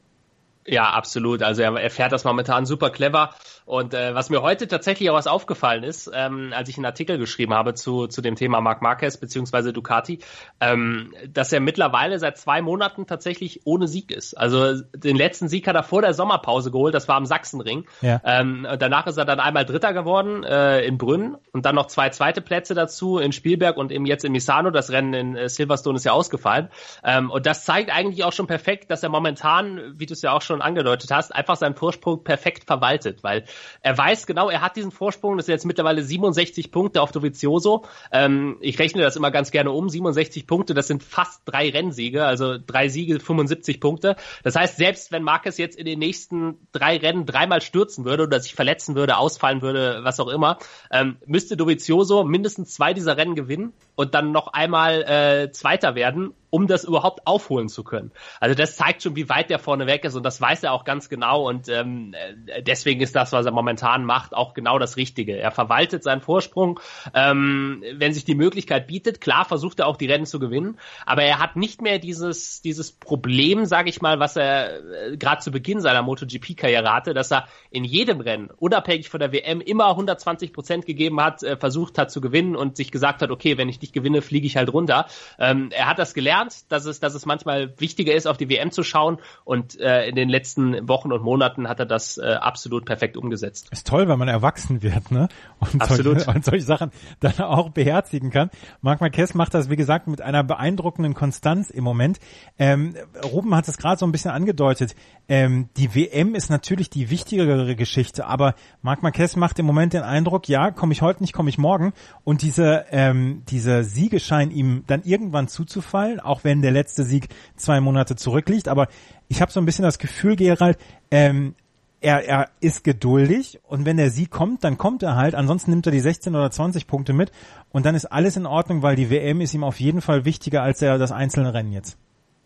Ja, absolut. Also er, er fährt das momentan super clever. Und äh, was mir heute tatsächlich auch was aufgefallen ist, ähm, als ich einen Artikel geschrieben habe zu zu dem Thema Marc Marquez beziehungsweise Ducati, ähm, dass er mittlerweile seit zwei Monaten tatsächlich ohne Sieg ist. Also den letzten Sieg hat er vor der Sommerpause geholt, das war am Sachsenring. Ja. Ähm, danach ist er dann einmal Dritter geworden äh, in Brünn und dann noch zwei zweite Plätze dazu in Spielberg und eben jetzt in Misano. Das Rennen in äh, Silverstone ist ja ausgefallen. Ähm, und das zeigt eigentlich auch schon perfekt, dass er momentan, wie du es ja auch schon angedeutet hast, einfach seinen Vorsprung perfekt verwaltet, weil er weiß genau, er hat diesen Vorsprung, das sind jetzt mittlerweile siebenundsechzig Punkte auf Dovizioso. Ähm, ich rechne das immer ganz gerne um, siebenundsechzig Punkte, das sind fast drei Rennsiege, also drei Siege, fünfundsiebzig Punkte. Das heißt, selbst wenn Marquez jetzt in den nächsten drei Rennen dreimal stürzen würde oder sich verletzen würde, ausfallen würde, was auch immer, ähm, müsste Dovizioso mindestens zwei dieser Rennen gewinnen und dann noch einmal äh, Zweiter werden, um das überhaupt aufholen zu können. Also das zeigt schon, wie weit der vorne weg ist und das weiß er auch ganz genau und ähm, deswegen ist das, was er momentan macht, auch genau das Richtige. Er verwaltet seinen Vorsprung, ähm, wenn sich die Möglichkeit bietet. Klar versucht er auch die Rennen zu gewinnen, aber er hat nicht mehr dieses dieses Problem, sage ich mal, was er äh, gerade zu Beginn seiner MotoGP-Karriere hatte, dass er in jedem Rennen, unabhängig von der W M, immer hundertzwanzig Prozent gegeben hat, äh, versucht hat zu gewinnen und sich gesagt hat, okay, wenn ich nicht gewinne, fliege ich halt runter. Ähm, er hat das gelernt, dass es, dass es manchmal wichtiger ist, auf die W M zu schauen und äh, in den letzten Wochen und Monaten hat er das äh, absolut perfekt umgesetzt. Ist toll, wenn man erwachsen wird, ne? Und absolut. Solche, und solche Sachen dann auch beherzigen kann. Marc Marquez macht das, wie gesagt, mit einer beeindruckenden Konstanz im Moment. Ähm, Ruben hat es gerade so ein bisschen angedeutet. Ähm, die W M ist natürlich die wichtigere Geschichte, aber Marc Marquez macht im Moment den Eindruck, ja, komme ich heute nicht, komme ich morgen. Und diese, ähm, dieser Siege scheint ihm dann irgendwann zuzufallen, auch wenn der letzte Sieg zwei Monate zurückliegt. Aber ich habe so ein bisschen das Gefühl, Gerald, ähm, er, er ist geduldig und wenn der Sieg kommt, dann kommt er halt. Ansonsten nimmt er die sechzehn oder zwanzig Punkte mit und dann ist alles in Ordnung, weil die W M ist ihm auf jeden Fall wichtiger als er das einzelne Rennen jetzt.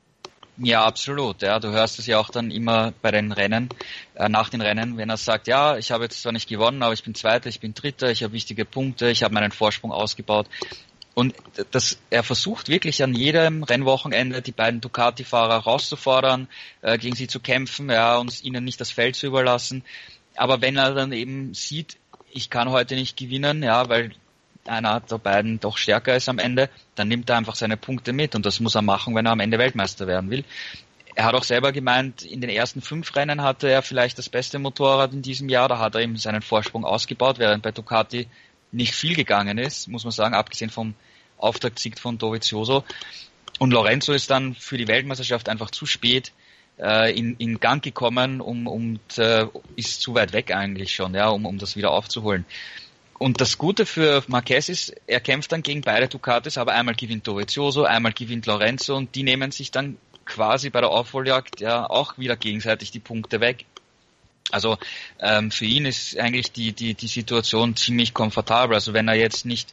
Ja, absolut. Ja, du hörst es ja auch dann immer bei den Rennen, äh, nach den Rennen, wenn er sagt, ja, ich habe jetzt zwar nicht gewonnen, aber ich bin Zweiter, ich bin Dritter, ich habe wichtige Punkte, ich habe meinen Vorsprung ausgebaut. Und das, er versucht wirklich an jedem Rennwochenende die beiden Ducati-Fahrer rauszufordern, äh, gegen sie zu kämpfen, ja, und ihnen nicht das Feld zu überlassen. Aber wenn er dann eben sieht, ich kann heute nicht gewinnen, ja, weil einer der beiden doch stärker ist am Ende, dann nimmt er einfach seine Punkte mit und das muss er machen, wenn er am Ende Weltmeister werden will. Er hat auch selber gemeint, in den ersten fünf Rennen hatte er vielleicht das beste Motorrad in diesem Jahr, da hat er eben seinen Vorsprung ausgebaut, während bei Ducati nicht viel gegangen ist, muss man sagen, abgesehen vom Auftaktsieg von Dovizioso. Und Lorenzo ist dann für die Weltmeisterschaft einfach zu spät äh, in, in Gang gekommen um, und äh, ist zu weit weg eigentlich schon, ja, um, um das wieder aufzuholen. Und das Gute für Marquez ist, er kämpft dann gegen beide Ducatis, aber einmal gewinnt Dovizioso, einmal gewinnt Lorenzo und die nehmen sich dann quasi bei der Aufholjagd ja auch wieder gegenseitig die Punkte weg. Also ähm, für ihn ist eigentlich die, die, die Situation ziemlich komfortabel. Also wenn er jetzt nicht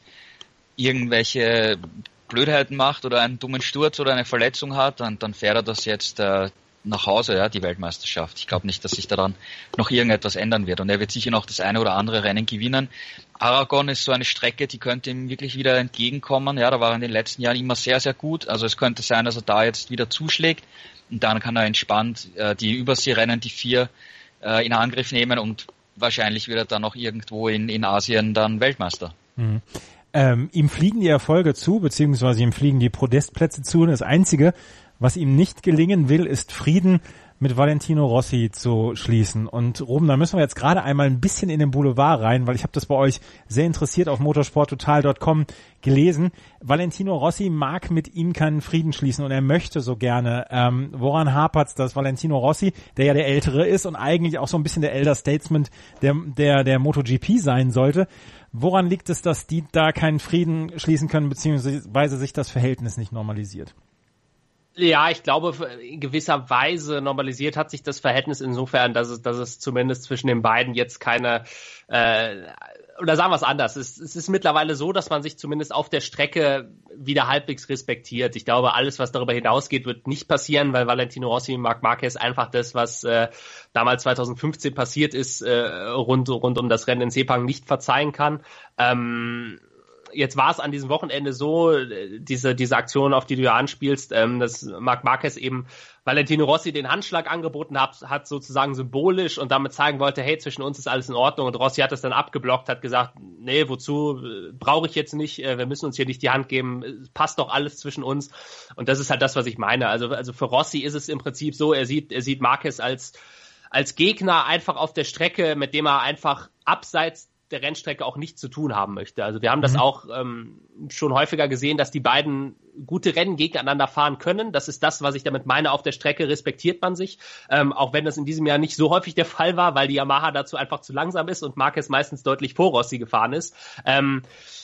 irgendwelche Blödheiten macht oder einen dummen Sturz oder eine Verletzung hat, dann, dann fährt er das jetzt äh, nach Hause, ja, die Weltmeisterschaft. Ich glaube nicht, dass sich daran noch irgendetwas ändern wird. Und er wird sicher noch das eine oder andere Rennen gewinnen. Aragon ist so eine Strecke, die könnte ihm wirklich wieder entgegenkommen. Ja, da war er in den letzten Jahren immer sehr, sehr gut. Also es könnte sein, dass er da jetzt wieder zuschlägt. Und dann kann er entspannt äh, die Überseerennen, die vier, äh, in Angriff nehmen. Und wahrscheinlich wird er dann noch irgendwo in, in Asien dann Weltmeister. Mhm. Ähm, ihm fliegen die Erfolge zu, beziehungsweise ihm fliegen die Podestplätze zu. Und das Einzige, was ihm nicht gelingen will, ist Frieden mit Valentino Rossi zu schließen. Und Ruben, da müssen wir jetzt gerade einmal ein bisschen in den Boulevard rein, weil ich habe das bei euch sehr interessiert auf motorsporttotal Punkt com gelesen. Valentino Rossi mag mit ihm keinen Frieden schließen und er möchte so gerne. Ähm, woran hapert's, dass Valentino Rossi, der ja der Ältere ist und eigentlich auch so ein bisschen der Elder Statesman der, der, der MotoGP sein sollte, woran liegt es, dass die da keinen Frieden schließen können, beziehungsweise sich das Verhältnis nicht normalisiert? Ja, ich glaube, in gewisser Weise normalisiert hat sich das Verhältnis insofern, dass es, dass es zumindest zwischen den beiden jetzt keine, äh, oder sagen wir es anders, es, es ist mittlerweile so, dass man sich zumindest auf der Strecke wieder halbwegs respektiert. Ich glaube, alles, was darüber hinausgeht, wird nicht passieren, weil Valentino Rossi und Marc Marquez einfach das, was äh, damals zwanzig fünfzehn passiert ist, äh, rund, rund um das Rennen in Sepang nicht verzeihen kann. Ähm, Jetzt war es an diesem Wochenende so, diese diese Aktion, auf die du ja anspielst, ähm, dass Marc Marquez eben Valentino Rossi den Handschlag angeboten hat, hat sozusagen symbolisch und damit zeigen wollte, hey, zwischen uns ist alles in Ordnung. Und Rossi hat das dann abgeblockt, hat gesagt, nee, wozu, brauche ich jetzt nicht, wir müssen uns hier nicht die Hand geben, passt doch alles zwischen uns. Und das ist halt das, was ich meine. Also also für Rossi ist es im Prinzip so, er sieht er sieht Marquez als als Gegner einfach auf der Strecke, mit dem er einfach abseits der Rennstrecke auch nichts zu tun haben möchte. Also wir haben das mhm. auch ähm, schon häufiger gesehen, dass die beiden gute Rennen gegeneinander fahren können. Das ist das, was ich damit meine. Auf der Strecke respektiert man sich, ähm, auch wenn das in diesem Jahr nicht so häufig der Fall war, weil die Yamaha dazu einfach zu langsam ist und Marquez meistens deutlich vor Rossi gefahren ist. Ähm,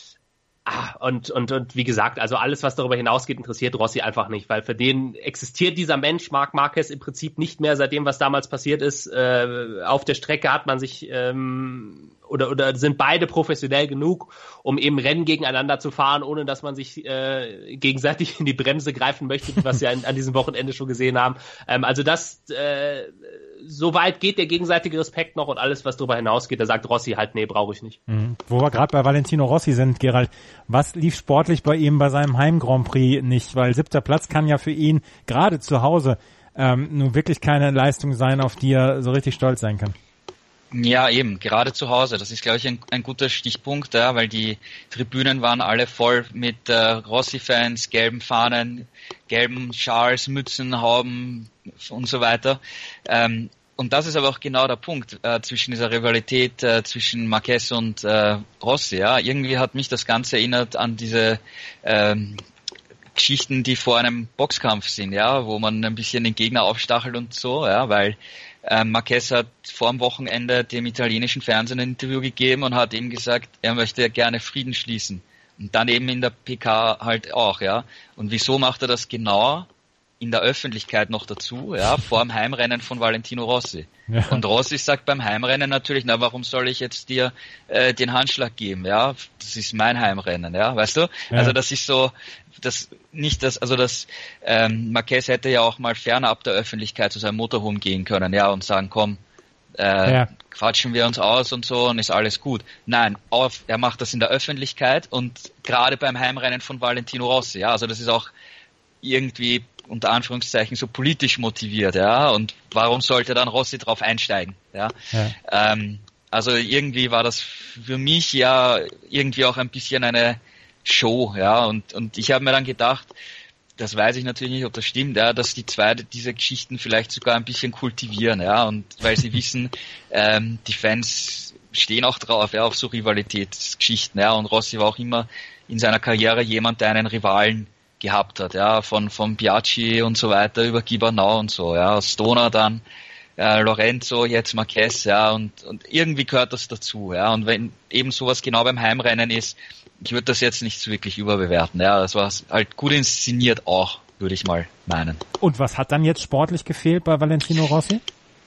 Ah, und, und, und wie gesagt, also alles, was darüber hinausgeht, interessiert Rossi einfach nicht, weil für den existiert dieser Mensch, Marc Marquez, im Prinzip nicht mehr seit dem, was damals passiert ist. Äh, auf der Strecke hat man sich, ähm, oder, oder sind beide professionell genug, um eben Rennen gegeneinander zu fahren, ohne dass man sich äh, gegenseitig in die Bremse greifen möchte, was wir an, an diesem Wochenende schon gesehen haben. Ähm, also das, äh, so weit geht der gegenseitige Respekt noch und alles, was darüber hinausgeht, da sagt Rossi halt, nee, brauche ich nicht. Mhm. Wo wir gerade bei Valentino Rossi sind, Gerald, was lief sportlich bei ihm bei seinem Heim-Grand Prix nicht? Weil siebter Platz kann ja für ihn gerade zu Hause ähm, nun wirklich keine Leistung sein, auf die er so richtig stolz sein kann. Ja, eben, gerade zu Hause. Das ist, glaube ich, ein, ein guter Stichpunkt, ja, weil die Tribünen waren alle voll mit äh, Rossi-Fans, gelben Fahnen, gelben Schals, Mützen, Hauben und so weiter. Ähm, und das ist aber auch genau der Punkt äh, zwischen dieser Rivalität äh, zwischen Marquez und äh, Rossi. Ja, irgendwie hat mich das Ganze erinnert an diese ähm, Geschichten, die vor einem Boxkampf sind, ja, wo man ein bisschen den Gegner aufstachelt und so, ja, weil Ähm, Marquez hat vor dem Wochenende dem italienischen Fernsehen ein Interview gegeben und hat ihm gesagt, er möchte gerne Frieden schließen. Und dann eben in der P K halt auch, ja. Und wieso macht er das genau in der Öffentlichkeit noch dazu, ja, vor dem Heimrennen von Valentino Rossi? Ja. Und Rossi sagt beim Heimrennen natürlich, na, warum soll ich jetzt dir äh, den Handschlag geben, ja? Das ist mein Heimrennen, ja, weißt du? Ja. Also das ist so, das nicht das, also das ähm, Marquez hätte ja auch mal fernab der Öffentlichkeit zu seinem Motorhome gehen können, ja, und sagen, komm, äh, ja. quatschen wir uns aus und so und ist alles gut. Nein, auf, er macht das in der Öffentlichkeit und gerade beim Heimrennen von Valentino Rossi, ja, also das ist auch irgendwie unter Anführungszeichen so politisch motiviert, ja, und warum sollte dann Rossi drauf einsteigen, ja, ja. Ähm, also irgendwie war das für mich ja irgendwie auch ein bisschen eine Show, ja, und, und ich habe mir dann gedacht, das weiß ich natürlich nicht, ob das stimmt, ja, dass die zwei diese Geschichten vielleicht sogar ein bisschen kultivieren, ja, und weil sie wissen, ähm, die Fans stehen auch drauf, ja, auf so Rivalitätsgeschichten, ja, und Rossi war auch immer in seiner Karriere jemand, der einen Rivalen gehabt hat, ja, von, von Biaggi und so weiter über Gibernau und so, ja, Stoner dann, äh, Lorenzo, jetzt Marquez, ja, und, und irgendwie gehört das dazu, ja, und wenn eben sowas genau beim Heimrennen ist, ich würde das jetzt nicht so wirklich überbewerten, ja, das war halt gut inszeniert auch, würde ich mal meinen. Und was hat dann jetzt sportlich gefehlt bei Valentino Rossi?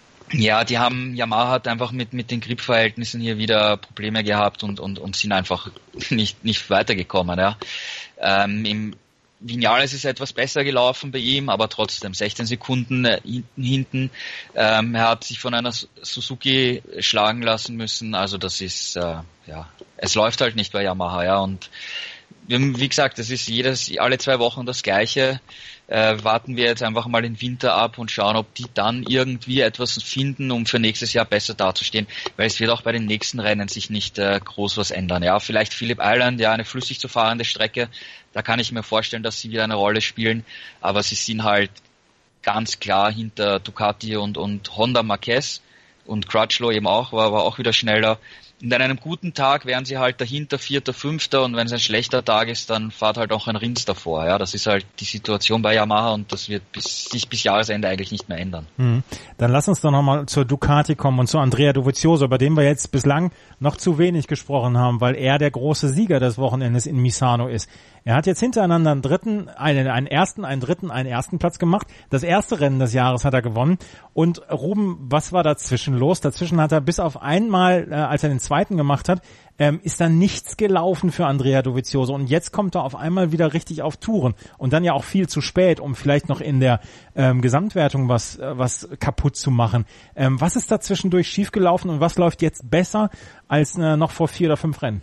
Ja, die haben, Yamaha hat einfach mit, mit den Gripverhältnissen hier wieder Probleme gehabt und, und, und sind einfach nicht, nicht weitergekommen, ja. Ähm, im Viñales ist etwas besser gelaufen bei ihm, aber trotzdem sechzehn Sekunden äh, hinten, hinten. Ähm, er hat sich von einer Suzuki schlagen lassen müssen, also das ist, äh, ja, es läuft halt nicht bei Yamaha, ja, und wie gesagt, das ist jedes, alle zwei Wochen das Gleiche. Äh, warten wir jetzt einfach mal den Winter ab und schauen, ob die dann irgendwie etwas finden, um für nächstes Jahr besser dazustehen, weil es wird auch bei den nächsten Rennen sich nicht äh, groß was ändern. Ja, vielleicht Phillip Island, ja, eine flüssig zu fahrende Strecke, da kann ich mir vorstellen, dass sie wieder eine Rolle spielen, aber sie sind halt ganz klar hinter Ducati und, und Honda Marquez und Crutchlow eben auch, war aber auch wieder schneller. Und an einem guten Tag wären sie halt dahinter, Vierter, Fünfter, und wenn es ein schlechter Tag ist, dann fährt halt auch ein Rins davor. Ja, das ist halt die Situation bei Yamaha und das wird bis, sich bis Jahresende eigentlich nicht mehr ändern. Mhm. Dann lass uns doch nochmal zur Ducati kommen und zu Andrea Dovizioso, über den wir jetzt bislang noch zu wenig gesprochen haben, weil er der große Sieger des Wochenendes in Misano ist. Er hat jetzt hintereinander einen dritten, einen, einen ersten, einen dritten, einen ersten Platz gemacht. Das erste Rennen des Jahres hat er gewonnen. Und Ruben, was war dazwischen los? Dazwischen hat er bis auf einmal, äh, als er den zweiten gemacht hat, ähm, ist da nichts gelaufen für Andrea Dovizioso. Und jetzt kommt er auf einmal wieder richtig auf Touren. Und dann ja auch viel zu spät, um vielleicht noch in der ähm, Gesamtwertung was, äh, was kaputt zu machen. Ähm, was ist da zwischendurch schiefgelaufen und was läuft jetzt besser als äh, noch vor vier oder fünf Rennen?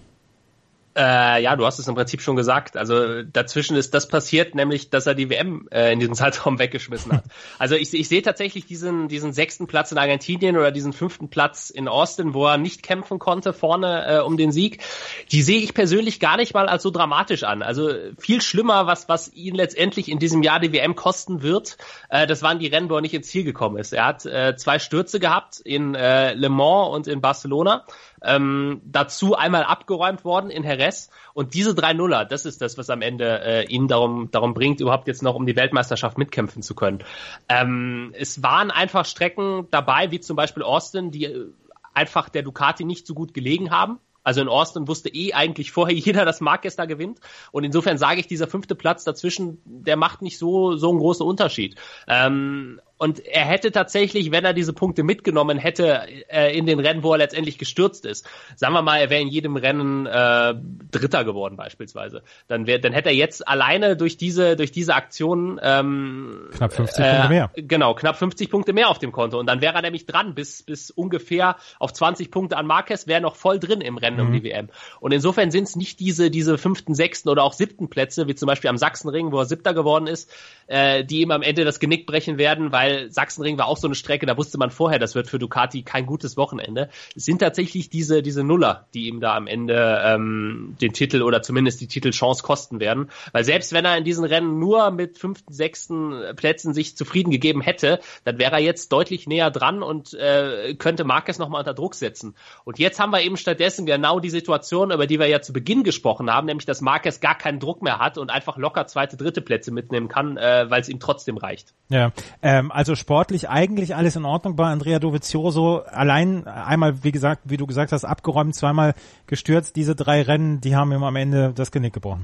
Äh, ja, du hast es im Prinzip schon gesagt. Also dazwischen ist das passiert, nämlich, dass er die W M äh, in diesem Zeitraum weggeschmissen hat. Also ich, ich sehe tatsächlich diesen diesen sechsten Platz in Argentinien oder diesen fünften Platz in Austin, wo er nicht kämpfen konnte vorne äh, um den Sieg. Die sehe ich persönlich gar nicht mal als so dramatisch an. Also viel schlimmer, was was ihn letztendlich in diesem Jahr die W M kosten wird. Äh, das waren die Rennen, wo er nicht ins Ziel gekommen ist. Er hat äh, zwei Stürze gehabt in äh, Le Mans und in Barcelona. Ähm, dazu einmal abgeräumt worden in Jerez, und diese drei Nuller, das ist das, was am Ende äh, ihn darum darum bringt, überhaupt jetzt noch um die Weltmeisterschaft mitkämpfen zu können. Ähm, es waren einfach Strecken dabei, wie zum Beispiel Austin, die äh, einfach der Ducati nicht so gut gelegen haben. Also in Austin wusste eh eigentlich vorher jeder, dass Marquez da gewinnt. Und insofern sage ich, dieser fünfte Platz dazwischen, der macht nicht so so einen großen Unterschied. Ähm, Und er hätte tatsächlich, wenn er diese Punkte mitgenommen hätte, äh, in den Rennen, wo er letztendlich gestürzt ist, sagen wir mal, er wäre in jedem Rennen äh, Dritter geworden beispielsweise, dann wäre, dann hätte er jetzt alleine durch diese durch diese Aktion ähm, knapp fünfzig äh, Punkte mehr. Genau, knapp fünfzig Punkte mehr auf dem Konto. Und dann wäre er nämlich dran, bis bis ungefähr auf zwanzig Punkte an Marquez, wäre noch voll drin im Rennen mhm. um die W M. Und insofern sind es nicht diese diese fünften, sechsten oder auch siebten Plätze, wie zum Beispiel am Sachsenring, wo er Siebter geworden ist, äh, die ihm am Ende das Genick brechen werden, weil Sachsenring war auch so eine Strecke, da wusste man vorher, das wird für Ducati kein gutes Wochenende. Es sind tatsächlich diese diese Nuller, die ihm da am Ende ähm, den Titel oder zumindest die Titelchance kosten werden. Weil selbst wenn er in diesen Rennen nur mit fünften, sechsten Plätzen sich zufrieden gegeben hätte, dann wäre er jetzt deutlich näher dran und äh, könnte Marquez nochmal unter Druck setzen. Und jetzt haben wir eben stattdessen genau die Situation, über die wir ja zu Beginn gesprochen haben, nämlich dass Marquez gar keinen Druck mehr hat und einfach locker zweite, dritte Plätze mitnehmen kann, äh, weil es ihm trotzdem reicht. Ja, ähm, also sportlich eigentlich alles in Ordnung bei Andrea Dovizioso. Allein einmal, wie gesagt, wie du gesagt hast, abgeräumt, zweimal gestürzt. Diese drei Rennen, die haben ihm am Ende das Genick gebrochen.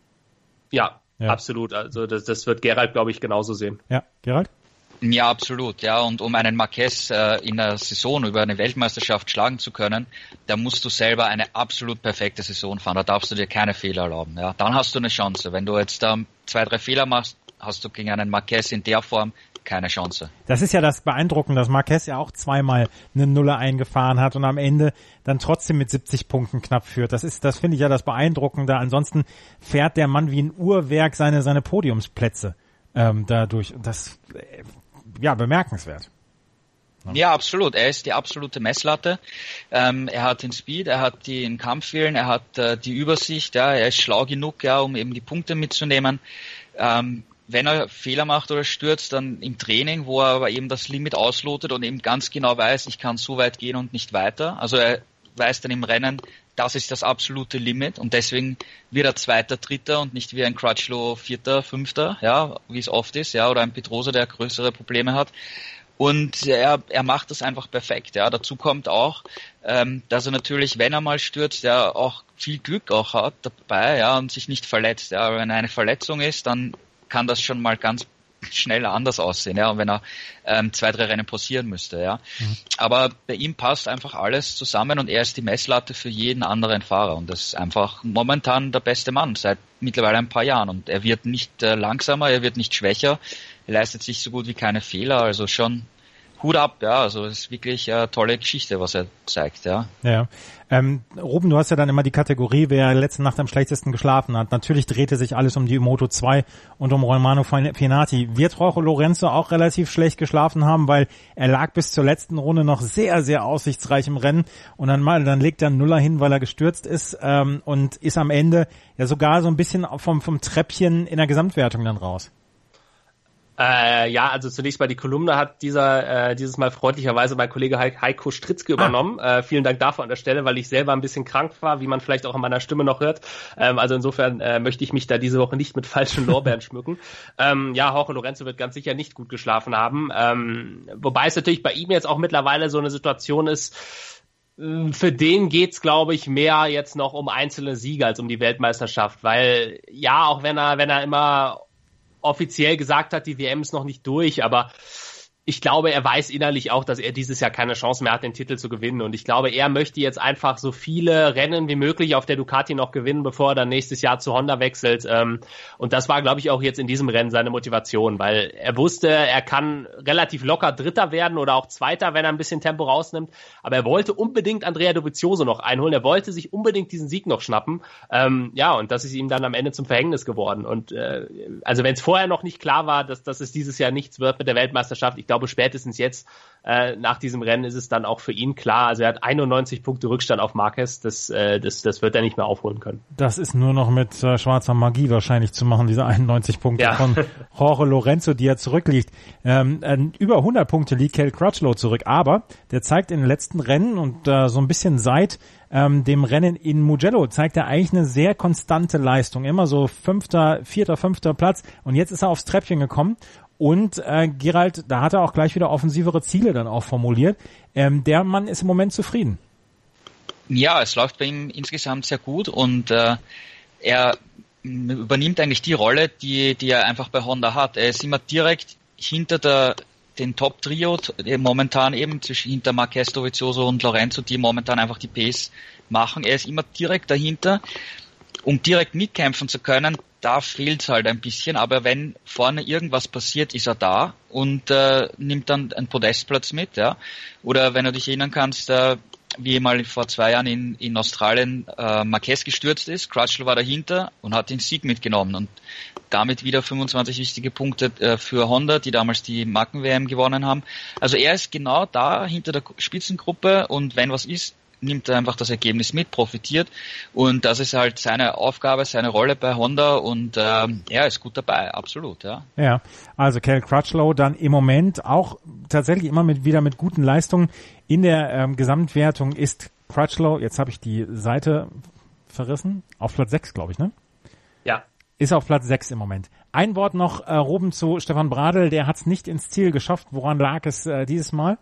Ja, ja. Absolut. Also das, das wird Gerald, glaube ich, genauso sehen. Ja, Gerald? Ja, absolut. Ja, und um einen Marquez äh, in der Saison über eine Weltmeisterschaft schlagen zu können, da musst du selber eine absolut perfekte Saison fahren. Da darfst du dir keine Fehler erlauben. Ja, dann hast du eine Chance. Wenn du jetzt da ähm, zwei, drei Fehler machst, hast du gegen einen Marquez in der Form keine Chance. Das ist ja das Beeindruckende, dass Marquez ja auch zweimal eine Nuller eingefahren hat und am Ende dann trotzdem mit siebzig Punkten knapp führt. Das ist, das finde ich ja das Beeindruckende. Ansonsten fährt der Mann wie ein Uhrwerk seine seine Podiumsplätze ähm, dadurch. Das äh, ja bemerkenswert. Ja, absolut. Er ist die absolute Messlatte. Ähm, er hat den Speed, er hat den Kampfwillen, er hat äh, die Übersicht. Ja, er ist schlau genug, ja, um eben die Punkte mitzunehmen. Ähm, Wenn er Fehler macht oder stürzt, dann im Training, wo er aber eben das Limit auslotet und eben ganz genau weiß, ich kann so weit gehen und nicht weiter. Also er weiß dann im Rennen, das ist das absolute Limit und deswegen wird er Zweiter, Dritter und nicht wie ein Crutchlow Vierter, Fünfter, ja, wie es oft ist, ja, oder ein Pedrosa, der größere Probleme hat. Und er, er macht das einfach perfekt. Ja. Dazu kommt auch, ähm, dass er natürlich, wenn er mal stürzt, ja, auch viel Glück auch hat dabei, ja, und sich nicht verletzt. Ja. Wenn eine Verletzung ist, dann kann das schon mal ganz schnell anders aussehen, ja, und wenn er ähm, zwei, drei Rennen pausieren müsste, ja. Mhm. Aber bei ihm passt einfach alles zusammen und er ist die Messlatte für jeden anderen Fahrer und das ist einfach momentan der beste Mann seit mittlerweile ein paar Jahren und er wird nicht äh, langsamer, er wird nicht schwächer, er leistet sich so gut wie keine Fehler, also schon Hut ab, ja, also es ist wirklich eine tolle Geschichte, was er zeigt, ja. Ja. Ähm, Ruben, du hast ja dann immer die Kategorie, wer letzte Nacht am schlechtesten geschlafen hat. Natürlich drehte sich alles um die Moto zwei und um Romano Fenati. Wird Jorge Lorenzo auch relativ schlecht geschlafen haben, weil er lag bis zur letzten Runde noch sehr, sehr aussichtsreich im Rennen und dann mal, dann legt er einen Nuller hin, weil er gestürzt ist ähm, und ist am Ende ja sogar so ein bisschen vom, vom Treppchen in der Gesamtwertung dann raus. Äh, ja, also zunächst mal die Kolumne hat dieser äh, dieses Mal freundlicherweise mein Kollege Heiko Stritzke übernommen. Ah. Äh, vielen Dank dafür an der Stelle, weil ich selber ein bisschen krank war, wie man vielleicht auch in meiner Stimme noch hört. Ähm, also insofern äh, möchte ich mich da diese Woche nicht mit falschen Lorbeeren schmücken. Ähm, ja, Jorge Lorenzo wird ganz sicher nicht gut geschlafen haben. Ähm, wobei es natürlich bei ihm jetzt auch mittlerweile so eine Situation ist, für den geht's, glaube ich, mehr jetzt noch um einzelne Siege als um die Weltmeisterschaft, weil ja, auch wenn er wenn er immer offiziell gesagt hat, die W M ist noch nicht durch, aber ich glaube, er weiß innerlich auch, dass er dieses Jahr keine Chance mehr hat, den Titel zu gewinnen. Und ich glaube, er möchte jetzt einfach so viele Rennen wie möglich auf der Ducati noch gewinnen, bevor er dann nächstes Jahr zu Honda wechselt. Und das war, glaube ich, auch jetzt in diesem Rennen seine Motivation, weil er wusste, er kann relativ locker Dritter werden oder auch Zweiter, wenn er ein bisschen Tempo rausnimmt. Aber er wollte unbedingt Andrea Dovizioso noch einholen. Er wollte sich unbedingt diesen Sieg noch schnappen. Ja, und das ist ihm dann am Ende zum Verhängnis geworden. Und also wenn es vorher noch nicht klar war, dass, dass es dieses Jahr nichts wird mit der Weltmeisterschaft, ich glaube, spätestens jetzt äh, nach diesem Rennen ist es dann auch für ihn klar. Also er hat einundneunzig Punkte Rückstand auf Marquez. Das, äh, das, das wird er nicht mehr aufholen können. Das ist nur noch mit äh, schwarzer Magie wahrscheinlich zu machen, diese einundneunzig Punkte ja. von Jorge Lorenzo, die er zurückliegt. Ähm, äh, über hundert Punkte liegt Cal Crutchlow zurück, aber der zeigt in den letzten Rennen und äh, so ein bisschen seit ähm, dem Rennen in Mugello zeigt er eigentlich eine sehr konstante Leistung. Immer so fünfter, vierter, fünfter Platz und jetzt ist er aufs Treppchen gekommen. Und äh, Gerald, da hat er auch gleich wieder offensivere Ziele dann auch formuliert. Ähm, der Mann ist im Moment zufrieden. Ja, es läuft bei ihm insgesamt sehr gut und äh, er übernimmt eigentlich die Rolle, die, die er einfach bei Honda hat. Er ist immer direkt hinter der den Top-Trio, momentan eben zwischen hinter Marquez, Dovizioso und Lorenzo, die momentan einfach die Pace machen. Er ist immer direkt dahinter. Um direkt mitkämpfen zu können, da fehlt's halt ein bisschen, aber wenn vorne irgendwas passiert, ist er da und äh, nimmt dann einen Podestplatz mit, ja. Oder wenn du dich erinnern kannst, äh, wie mal vor zwei Jahren in, in Australien äh, Marquez gestürzt ist, Crutchlow war dahinter und hat den Sieg mitgenommen und damit wieder fünfundzwanzig wichtige Punkte äh, für Honda, die damals die Marken-W M gewonnen haben. Also er ist genau da hinter der Spitzengruppe und wenn was ist, nimmt er einfach das Ergebnis mit, profitiert und das ist halt seine Aufgabe, seine Rolle bei Honda und ähm, er ist gut dabei, absolut, ja. Ja, also Cal Crutchlow dann im Moment auch tatsächlich immer mit wieder mit guten Leistungen in der ähm, Gesamtwertung ist Crutchlow, jetzt habe ich die Seite verrissen, auf Platz sechs, glaube ich, ne? Ja. Ist auf Platz sechs im Moment. Ein Wort noch, äh, Ruben, zu Stefan Bradl, der hat es nicht ins Ziel geschafft. Woran lag es äh, dieses Mal?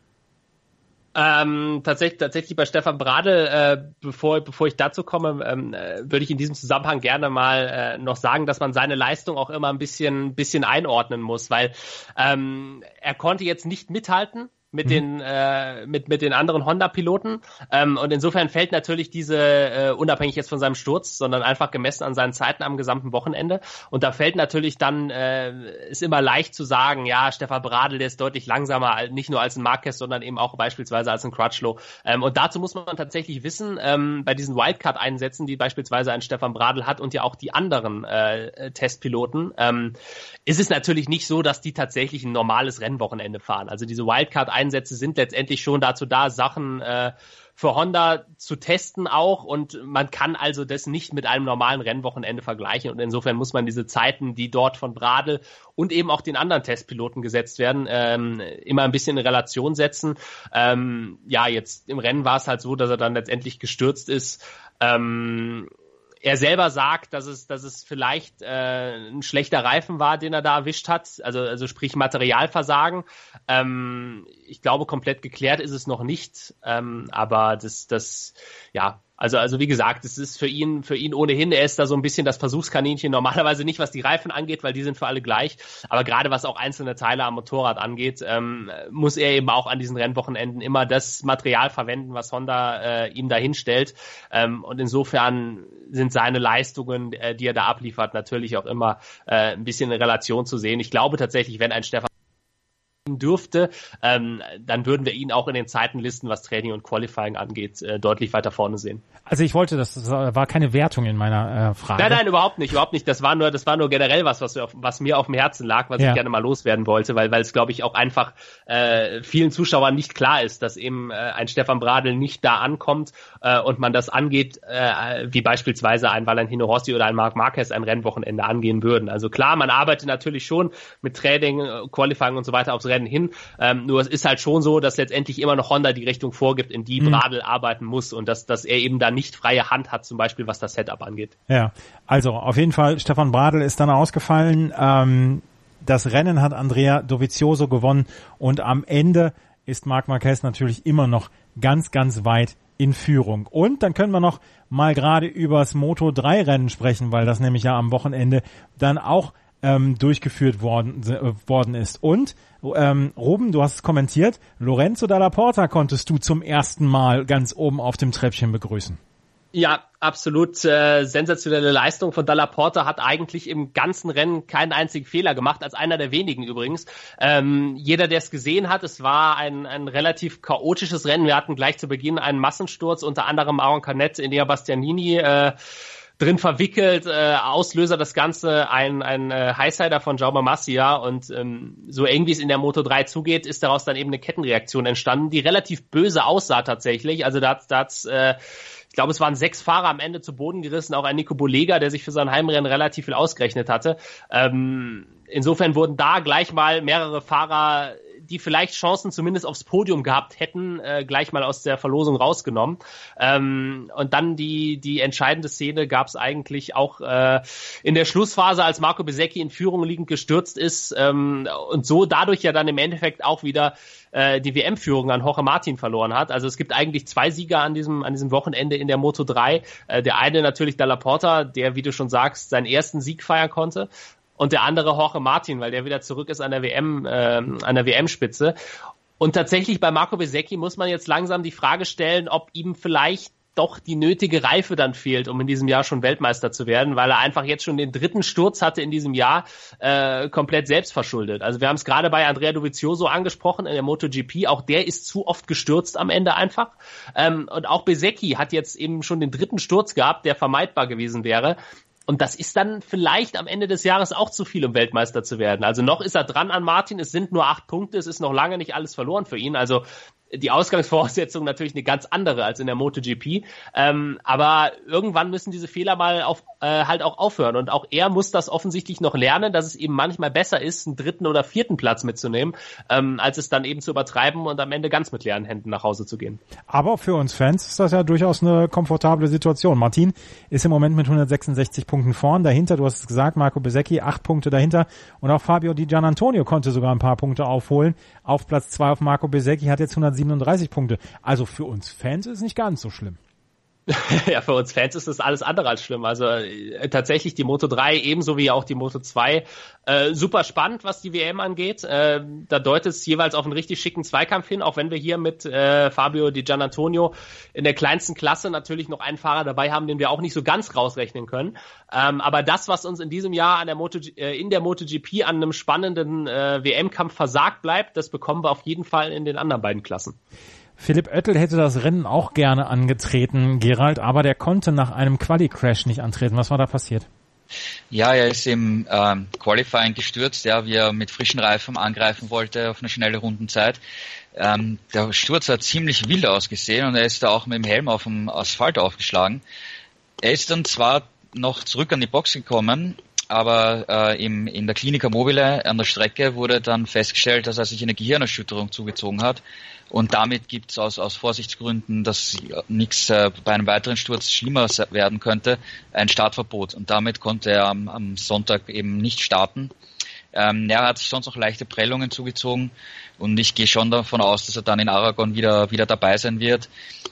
Ähm, tatsächlich, tatsächlich bei Stefan Bradl, äh, bevor, bevor ich dazu komme, ähm, äh, würde ich in diesem Zusammenhang gerne mal äh, noch sagen, dass man seine Leistung auch immer ein bisschen, bisschen einordnen muss, weil ähm, er konnte jetzt nicht mithalten mit mhm. den äh, mit mit den anderen Honda-Piloten ähm, und insofern fällt natürlich diese äh, unabhängig jetzt von seinem Sturz, sondern einfach gemessen an seinen Zeiten am gesamten Wochenende und da fällt natürlich dann äh, ist immer leicht zu sagen, ja, Stefan Bradl, der ist deutlich langsamer, nicht nur als ein Marquez, sondern eben auch beispielsweise als ein Crutchlow ähm, und dazu muss man tatsächlich wissen, ähm, bei diesen Wildcard-Einsätzen, die beispielsweise ein Stefan Bradl hat und ja auch die anderen äh, Testpiloten, ähm, ist es natürlich nicht so, dass die tatsächlich ein normales Rennwochenende fahren, also diese Wildcard Einsätze sind letztendlich schon dazu da, Sachen äh, für Honda zu testen auch und man kann also das nicht mit einem normalen Rennwochenende vergleichen und insofern muss man diese Zeiten, die dort von Bradl und eben auch den anderen Testpiloten gesetzt werden, ähm, immer ein bisschen in Relation setzen. Ähm, ja, jetzt im Rennen war es halt so, dass er dann letztendlich gestürzt ist. Ähm, Er selber sagt, dass es, dass es vielleicht äh, ein schlechter Reifen war, den er da erwischt hat, also, also sprich Materialversagen. Ähm, ich glaube, komplett geklärt ist es noch nicht, ähm, aber das, das, ja, Also, also wie gesagt, es ist für ihn, für ihn ohnehin, er ist da so ein bisschen das Versuchskaninchen, normalerweise nicht, was die Reifen angeht, weil die sind für alle gleich, aber gerade was auch einzelne Teile am Motorrad angeht, ähm, muss er eben auch an diesen Rennwochenenden immer das Material verwenden, was Honda äh, ihm da hinstellt, ähm, und insofern sind seine Leistungen, äh, die er da abliefert, natürlich auch immer äh, ein bisschen in Relation zu sehen. Ich glaube tatsächlich, wenn ein Stefan dürfte, ähm, dann würden wir ihn auch in den Zeitenlisten, was Training und Qualifying angeht, äh, deutlich weiter vorne sehen. Also ich wollte, das, das war keine Wertung in meiner äh, Frage. Nein, nein, überhaupt nicht, überhaupt nicht. Das war nur, das war nur generell was, was, was mir auf dem Herzen lag, was ja. ich gerne mal loswerden wollte, weil, weil es, glaube ich, auch einfach äh, vielen Zuschauern nicht klar ist, dass eben äh, ein Stefan Bradl nicht da ankommt äh, und man das angeht, äh, wie beispielsweise ein Valentino Rossi oder ein Marc Marquez ein Rennwochenende angehen würden. Also klar, man arbeitet natürlich schon mit Training, Qualifying und so weiter aufs Rennen hin. Ähm, nur es ist halt schon so, dass letztendlich immer noch Honda die Richtung vorgibt, in die mhm. Bradl arbeiten muss und dass, dass er eben da nicht freie Hand hat, zum Beispiel was das Setup angeht. Ja, also auf jeden Fall, Stefan Bradl ist dann ausgefallen. Ähm, das Rennen hat Andrea Dovizioso gewonnen und am Ende ist Marc Marquez natürlich immer noch ganz, ganz weit in Führung. Und dann können wir noch mal gerade übers Moto drei Rennen sprechen, weil das nämlich ja am Wochenende dann auch ähm, durchgeführt worden, äh, worden ist. Und ähm, Ruben, du hast es kommentiert, Lorenzo Dalla Porta konntest du zum ersten Mal ganz oben auf dem Treppchen begrüßen. Ja, absolut äh, sensationelle Leistung von Dalla Porta, hat eigentlich im ganzen Rennen keinen einzigen Fehler gemacht, als einer der wenigen übrigens. Ähm, jeder, der es gesehen hat, es war ein, ein relativ chaotisches Rennen. Wir hatten gleich zu Beginn einen Massensturz, unter anderem Aaron Canet, Enea Bastianini, äh, drin verwickelt, äh, Auslöser das Ganze, ein, ein äh, Highsider von Jaume Masia und ähm, so eng wie es in der Moto drei zugeht, ist daraus dann eben eine Kettenreaktion entstanden, die relativ böse aussah tatsächlich. Also da hat's, da hat's, äh, ich glaube, es waren sechs Fahrer am Ende zu Boden gerissen, auch ein Nico Bolega, der sich für sein Heimrennen relativ viel ausgerechnet hatte. Ähm, insofern wurden da gleich mal mehrere Fahrer, die vielleicht Chancen zumindest aufs Podium gehabt hätten, äh, gleich mal aus der Verlosung rausgenommen. Ähm, und dann die die entscheidende Szene gab es eigentlich auch äh, in der Schlussphase, als Marco Bezzecchi in Führung liegend gestürzt ist ähm, und so dadurch ja dann im Endeffekt auch wieder äh, die W M-Führung an Jorge Martin verloren hat. Also es gibt eigentlich zwei Sieger an diesem an diesem Wochenende in der Moto drei. Äh, der eine natürlich Dalla Porta, der, wie du schon sagst, seinen ersten Sieg feiern konnte. Und der andere Jorge Martin, weil der wieder zurück ist an der W M, äh, an der W M-Spitze. Und tatsächlich bei Marco Bezzecchi muss man jetzt langsam die Frage stellen, ob ihm vielleicht doch die nötige Reife dann fehlt, um in diesem Jahr schon Weltmeister zu werden, weil er einfach jetzt schon den dritten Sturz hatte in diesem Jahr, äh, komplett selbst verschuldet. Also wir haben es gerade bei Andrea Dovizioso angesprochen in der MotoGP, auch der ist zu oft gestürzt am Ende einfach. Ähm, und auch Bezzecchi hat jetzt eben schon den dritten Sturz gehabt, der vermeidbar gewesen wäre. Und das ist dann vielleicht am Ende des Jahres auch zu viel, um Weltmeister zu werden. Also noch ist er dran an Martin, es sind nur acht Punkte, es ist noch lange nicht alles verloren für ihn. Also die Ausgangsvoraussetzung natürlich eine ganz andere als in der MotoGP. Ähm, aber irgendwann müssen diese Fehler mal auf, äh, halt auch aufhören. Und auch er muss das offensichtlich noch lernen, dass es eben manchmal besser ist, einen dritten oder vierten Platz mitzunehmen, ähm, als es dann eben zu übertreiben und am Ende ganz mit leeren Händen nach Hause zu gehen. Aber für uns Fans ist das ja durchaus eine komfortable Situation. Martin ist im Moment mit hundertsechsundsechzig Punkten vorn. Dahinter, du hast es gesagt, Marco Bezzecchi, acht Punkte dahinter. Und auch Fabio Di Giannantonio konnte sogar ein paar Punkte aufholen. Auf Platz zwei auf Marco Bezzecchi, hat jetzt hundertsiebenunddreißig Punkte. Also für uns Fans ist es nicht ganz so schlimm. Ja, für uns Fans ist das alles andere als schlimm. Also äh, tatsächlich die Moto drei ebenso wie auch die Moto zwei äh, super spannend, was die W M angeht. Äh, da deutet es jeweils auf einen richtig schicken Zweikampf hin, auch wenn wir hier mit äh, Fabio Di Giannantonio in der kleinsten Klasse natürlich noch einen Fahrer dabei haben, den wir auch nicht so ganz rausrechnen können. Ähm, aber das, was uns in diesem Jahr an der Moto, äh, in der MotoGP an einem spannenden äh, W M-Kampf versagt bleibt, das bekommen wir auf jeden Fall in den anderen beiden Klassen. Philipp Oettel hätte das Rennen auch gerne angetreten, Gerald, aber der konnte nach einem Quali-Crash nicht antreten. Was war da passiert? Ja, er ist im ähm, Qualifying gestürzt, ja, wie er mit frischen Reifen angreifen wollte auf eine schnelle Rundenzeit. Ähm, der Sturz hat ziemlich wild ausgesehen und er ist da auch mit dem Helm auf dem Asphalt aufgeschlagen. Er ist dann zwar noch zurück an die Box gekommen, aber äh, im, in der Klinika Mobile an der Strecke wurde dann festgestellt, dass er sich eine Gehirnerschütterung zugezogen hat. Und damit gibt es aus, aus Vorsichtsgründen, dass nichts äh, bei einem weiteren Sturz schlimmer werden könnte, ein Startverbot. Und damit konnte er am, am Sonntag eben nicht starten. Ähm, er hat sich sonst noch leichte Prellungen zugezogen und ich gehe schon davon aus, dass er dann in Aragon wieder wieder dabei sein wird.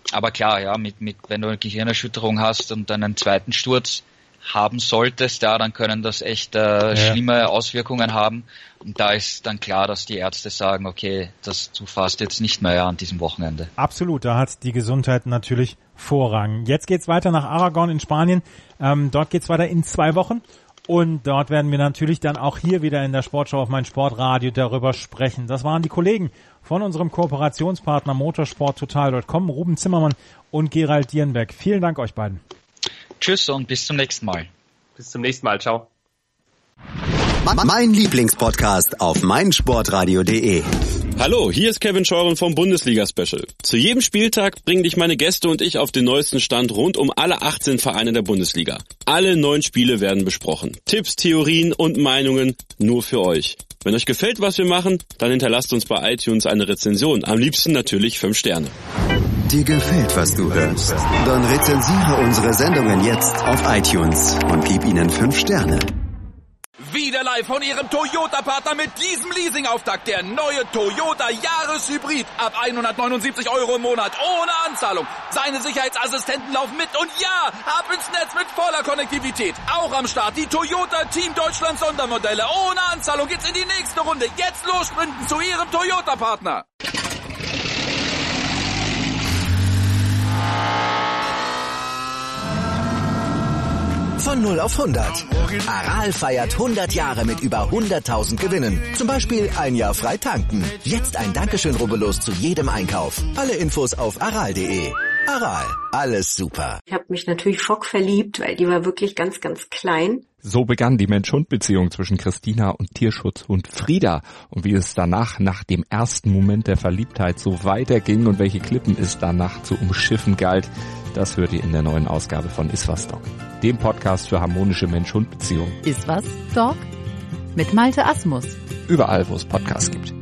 aber klar, ja, mit, mit, wenn du eine Gehirnerschütterung hast und dann einen zweiten Sturz haben solltest, ja, dann können das echt äh, ja. schlimme Auswirkungen haben. Und da ist dann klar, dass die Ärzte sagen, okay, das du fährst jetzt nicht mehr ja, an diesem Wochenende. Absolut, da hat die Gesundheit natürlich Vorrang. Jetzt geht's weiter nach Aragon in Spanien. Ähm, dort geht's weiter in zwei Wochen. Und dort werden wir natürlich dann auch hier wieder in der Sportschau auf meinsportradio darüber sprechen. Das waren die Kollegen von unserem Kooperationspartner motorsporttotal punkt com, Ruben Zimmermann und Gerald Dierenberg. Vielen Dank euch beiden. Tschüss und bis zum nächsten Mal. Bis zum nächsten Mal. Ciao. Mein Lieblingspodcast auf meinsportradio punkt de. Hallo, hier ist Kevin Scheuren vom Bundesliga-Special. Zu jedem Spieltag bringen dich meine Gäste und ich auf den neuesten Stand rund um alle achtzehn Vereine der Bundesliga. Alle neun Spiele werden besprochen. Tipps, Theorien und Meinungen nur für euch. Wenn euch gefällt, was wir machen, dann hinterlasst uns bei iTunes eine Rezension. Am liebsten natürlich fünf Sterne. Dir gefällt, was du hörst? Dann rezensiere unsere Sendungen jetzt auf iTunes und gib ihnen fünf Sterne. Wieder live von Ihrem Toyota-Partner mit diesem Leasing-Auftakt. Der neue Toyota Jahreshybrid. Ab hundertneunundsiebzig Euro im Monat. Ohne Anzahlung. Seine Sicherheitsassistenten laufen mit. Und ja, ab ins Netz mit voller Konnektivität. Auch am Start die Toyota Team Deutschland Sondermodelle. Ohne Anzahlung geht's in die nächste Runde. Jetzt los sprinten zu Ihrem Toyota-Partner. Von null auf hundert. Aral feiert hundert Jahre mit über hunderttausend Gewinnen. Zum Beispiel ein Jahr frei tanken. Jetzt ein Dankeschön, rubbellos zu jedem Einkauf. Alle Infos auf aral punkt de. Aral, alles super. Ich habe mich natürlich schockverliebt, weil die war wirklich ganz, ganz klein. So begann die Mensch-Hund-Beziehung zwischen Christina und Tierschutzhund Frieda. Und wie es danach, nach dem ersten Moment der Verliebtheit, so weiterging und welche Klippen es danach zu umschiffen galt, das hört ihr in der neuen Ausgabe von Iswas Dog, dem Podcast für harmonische Mensch-Hund-Beziehungen. Iswas Dog? Mit Malte Asmus. Überall, wo es Podcasts gibt.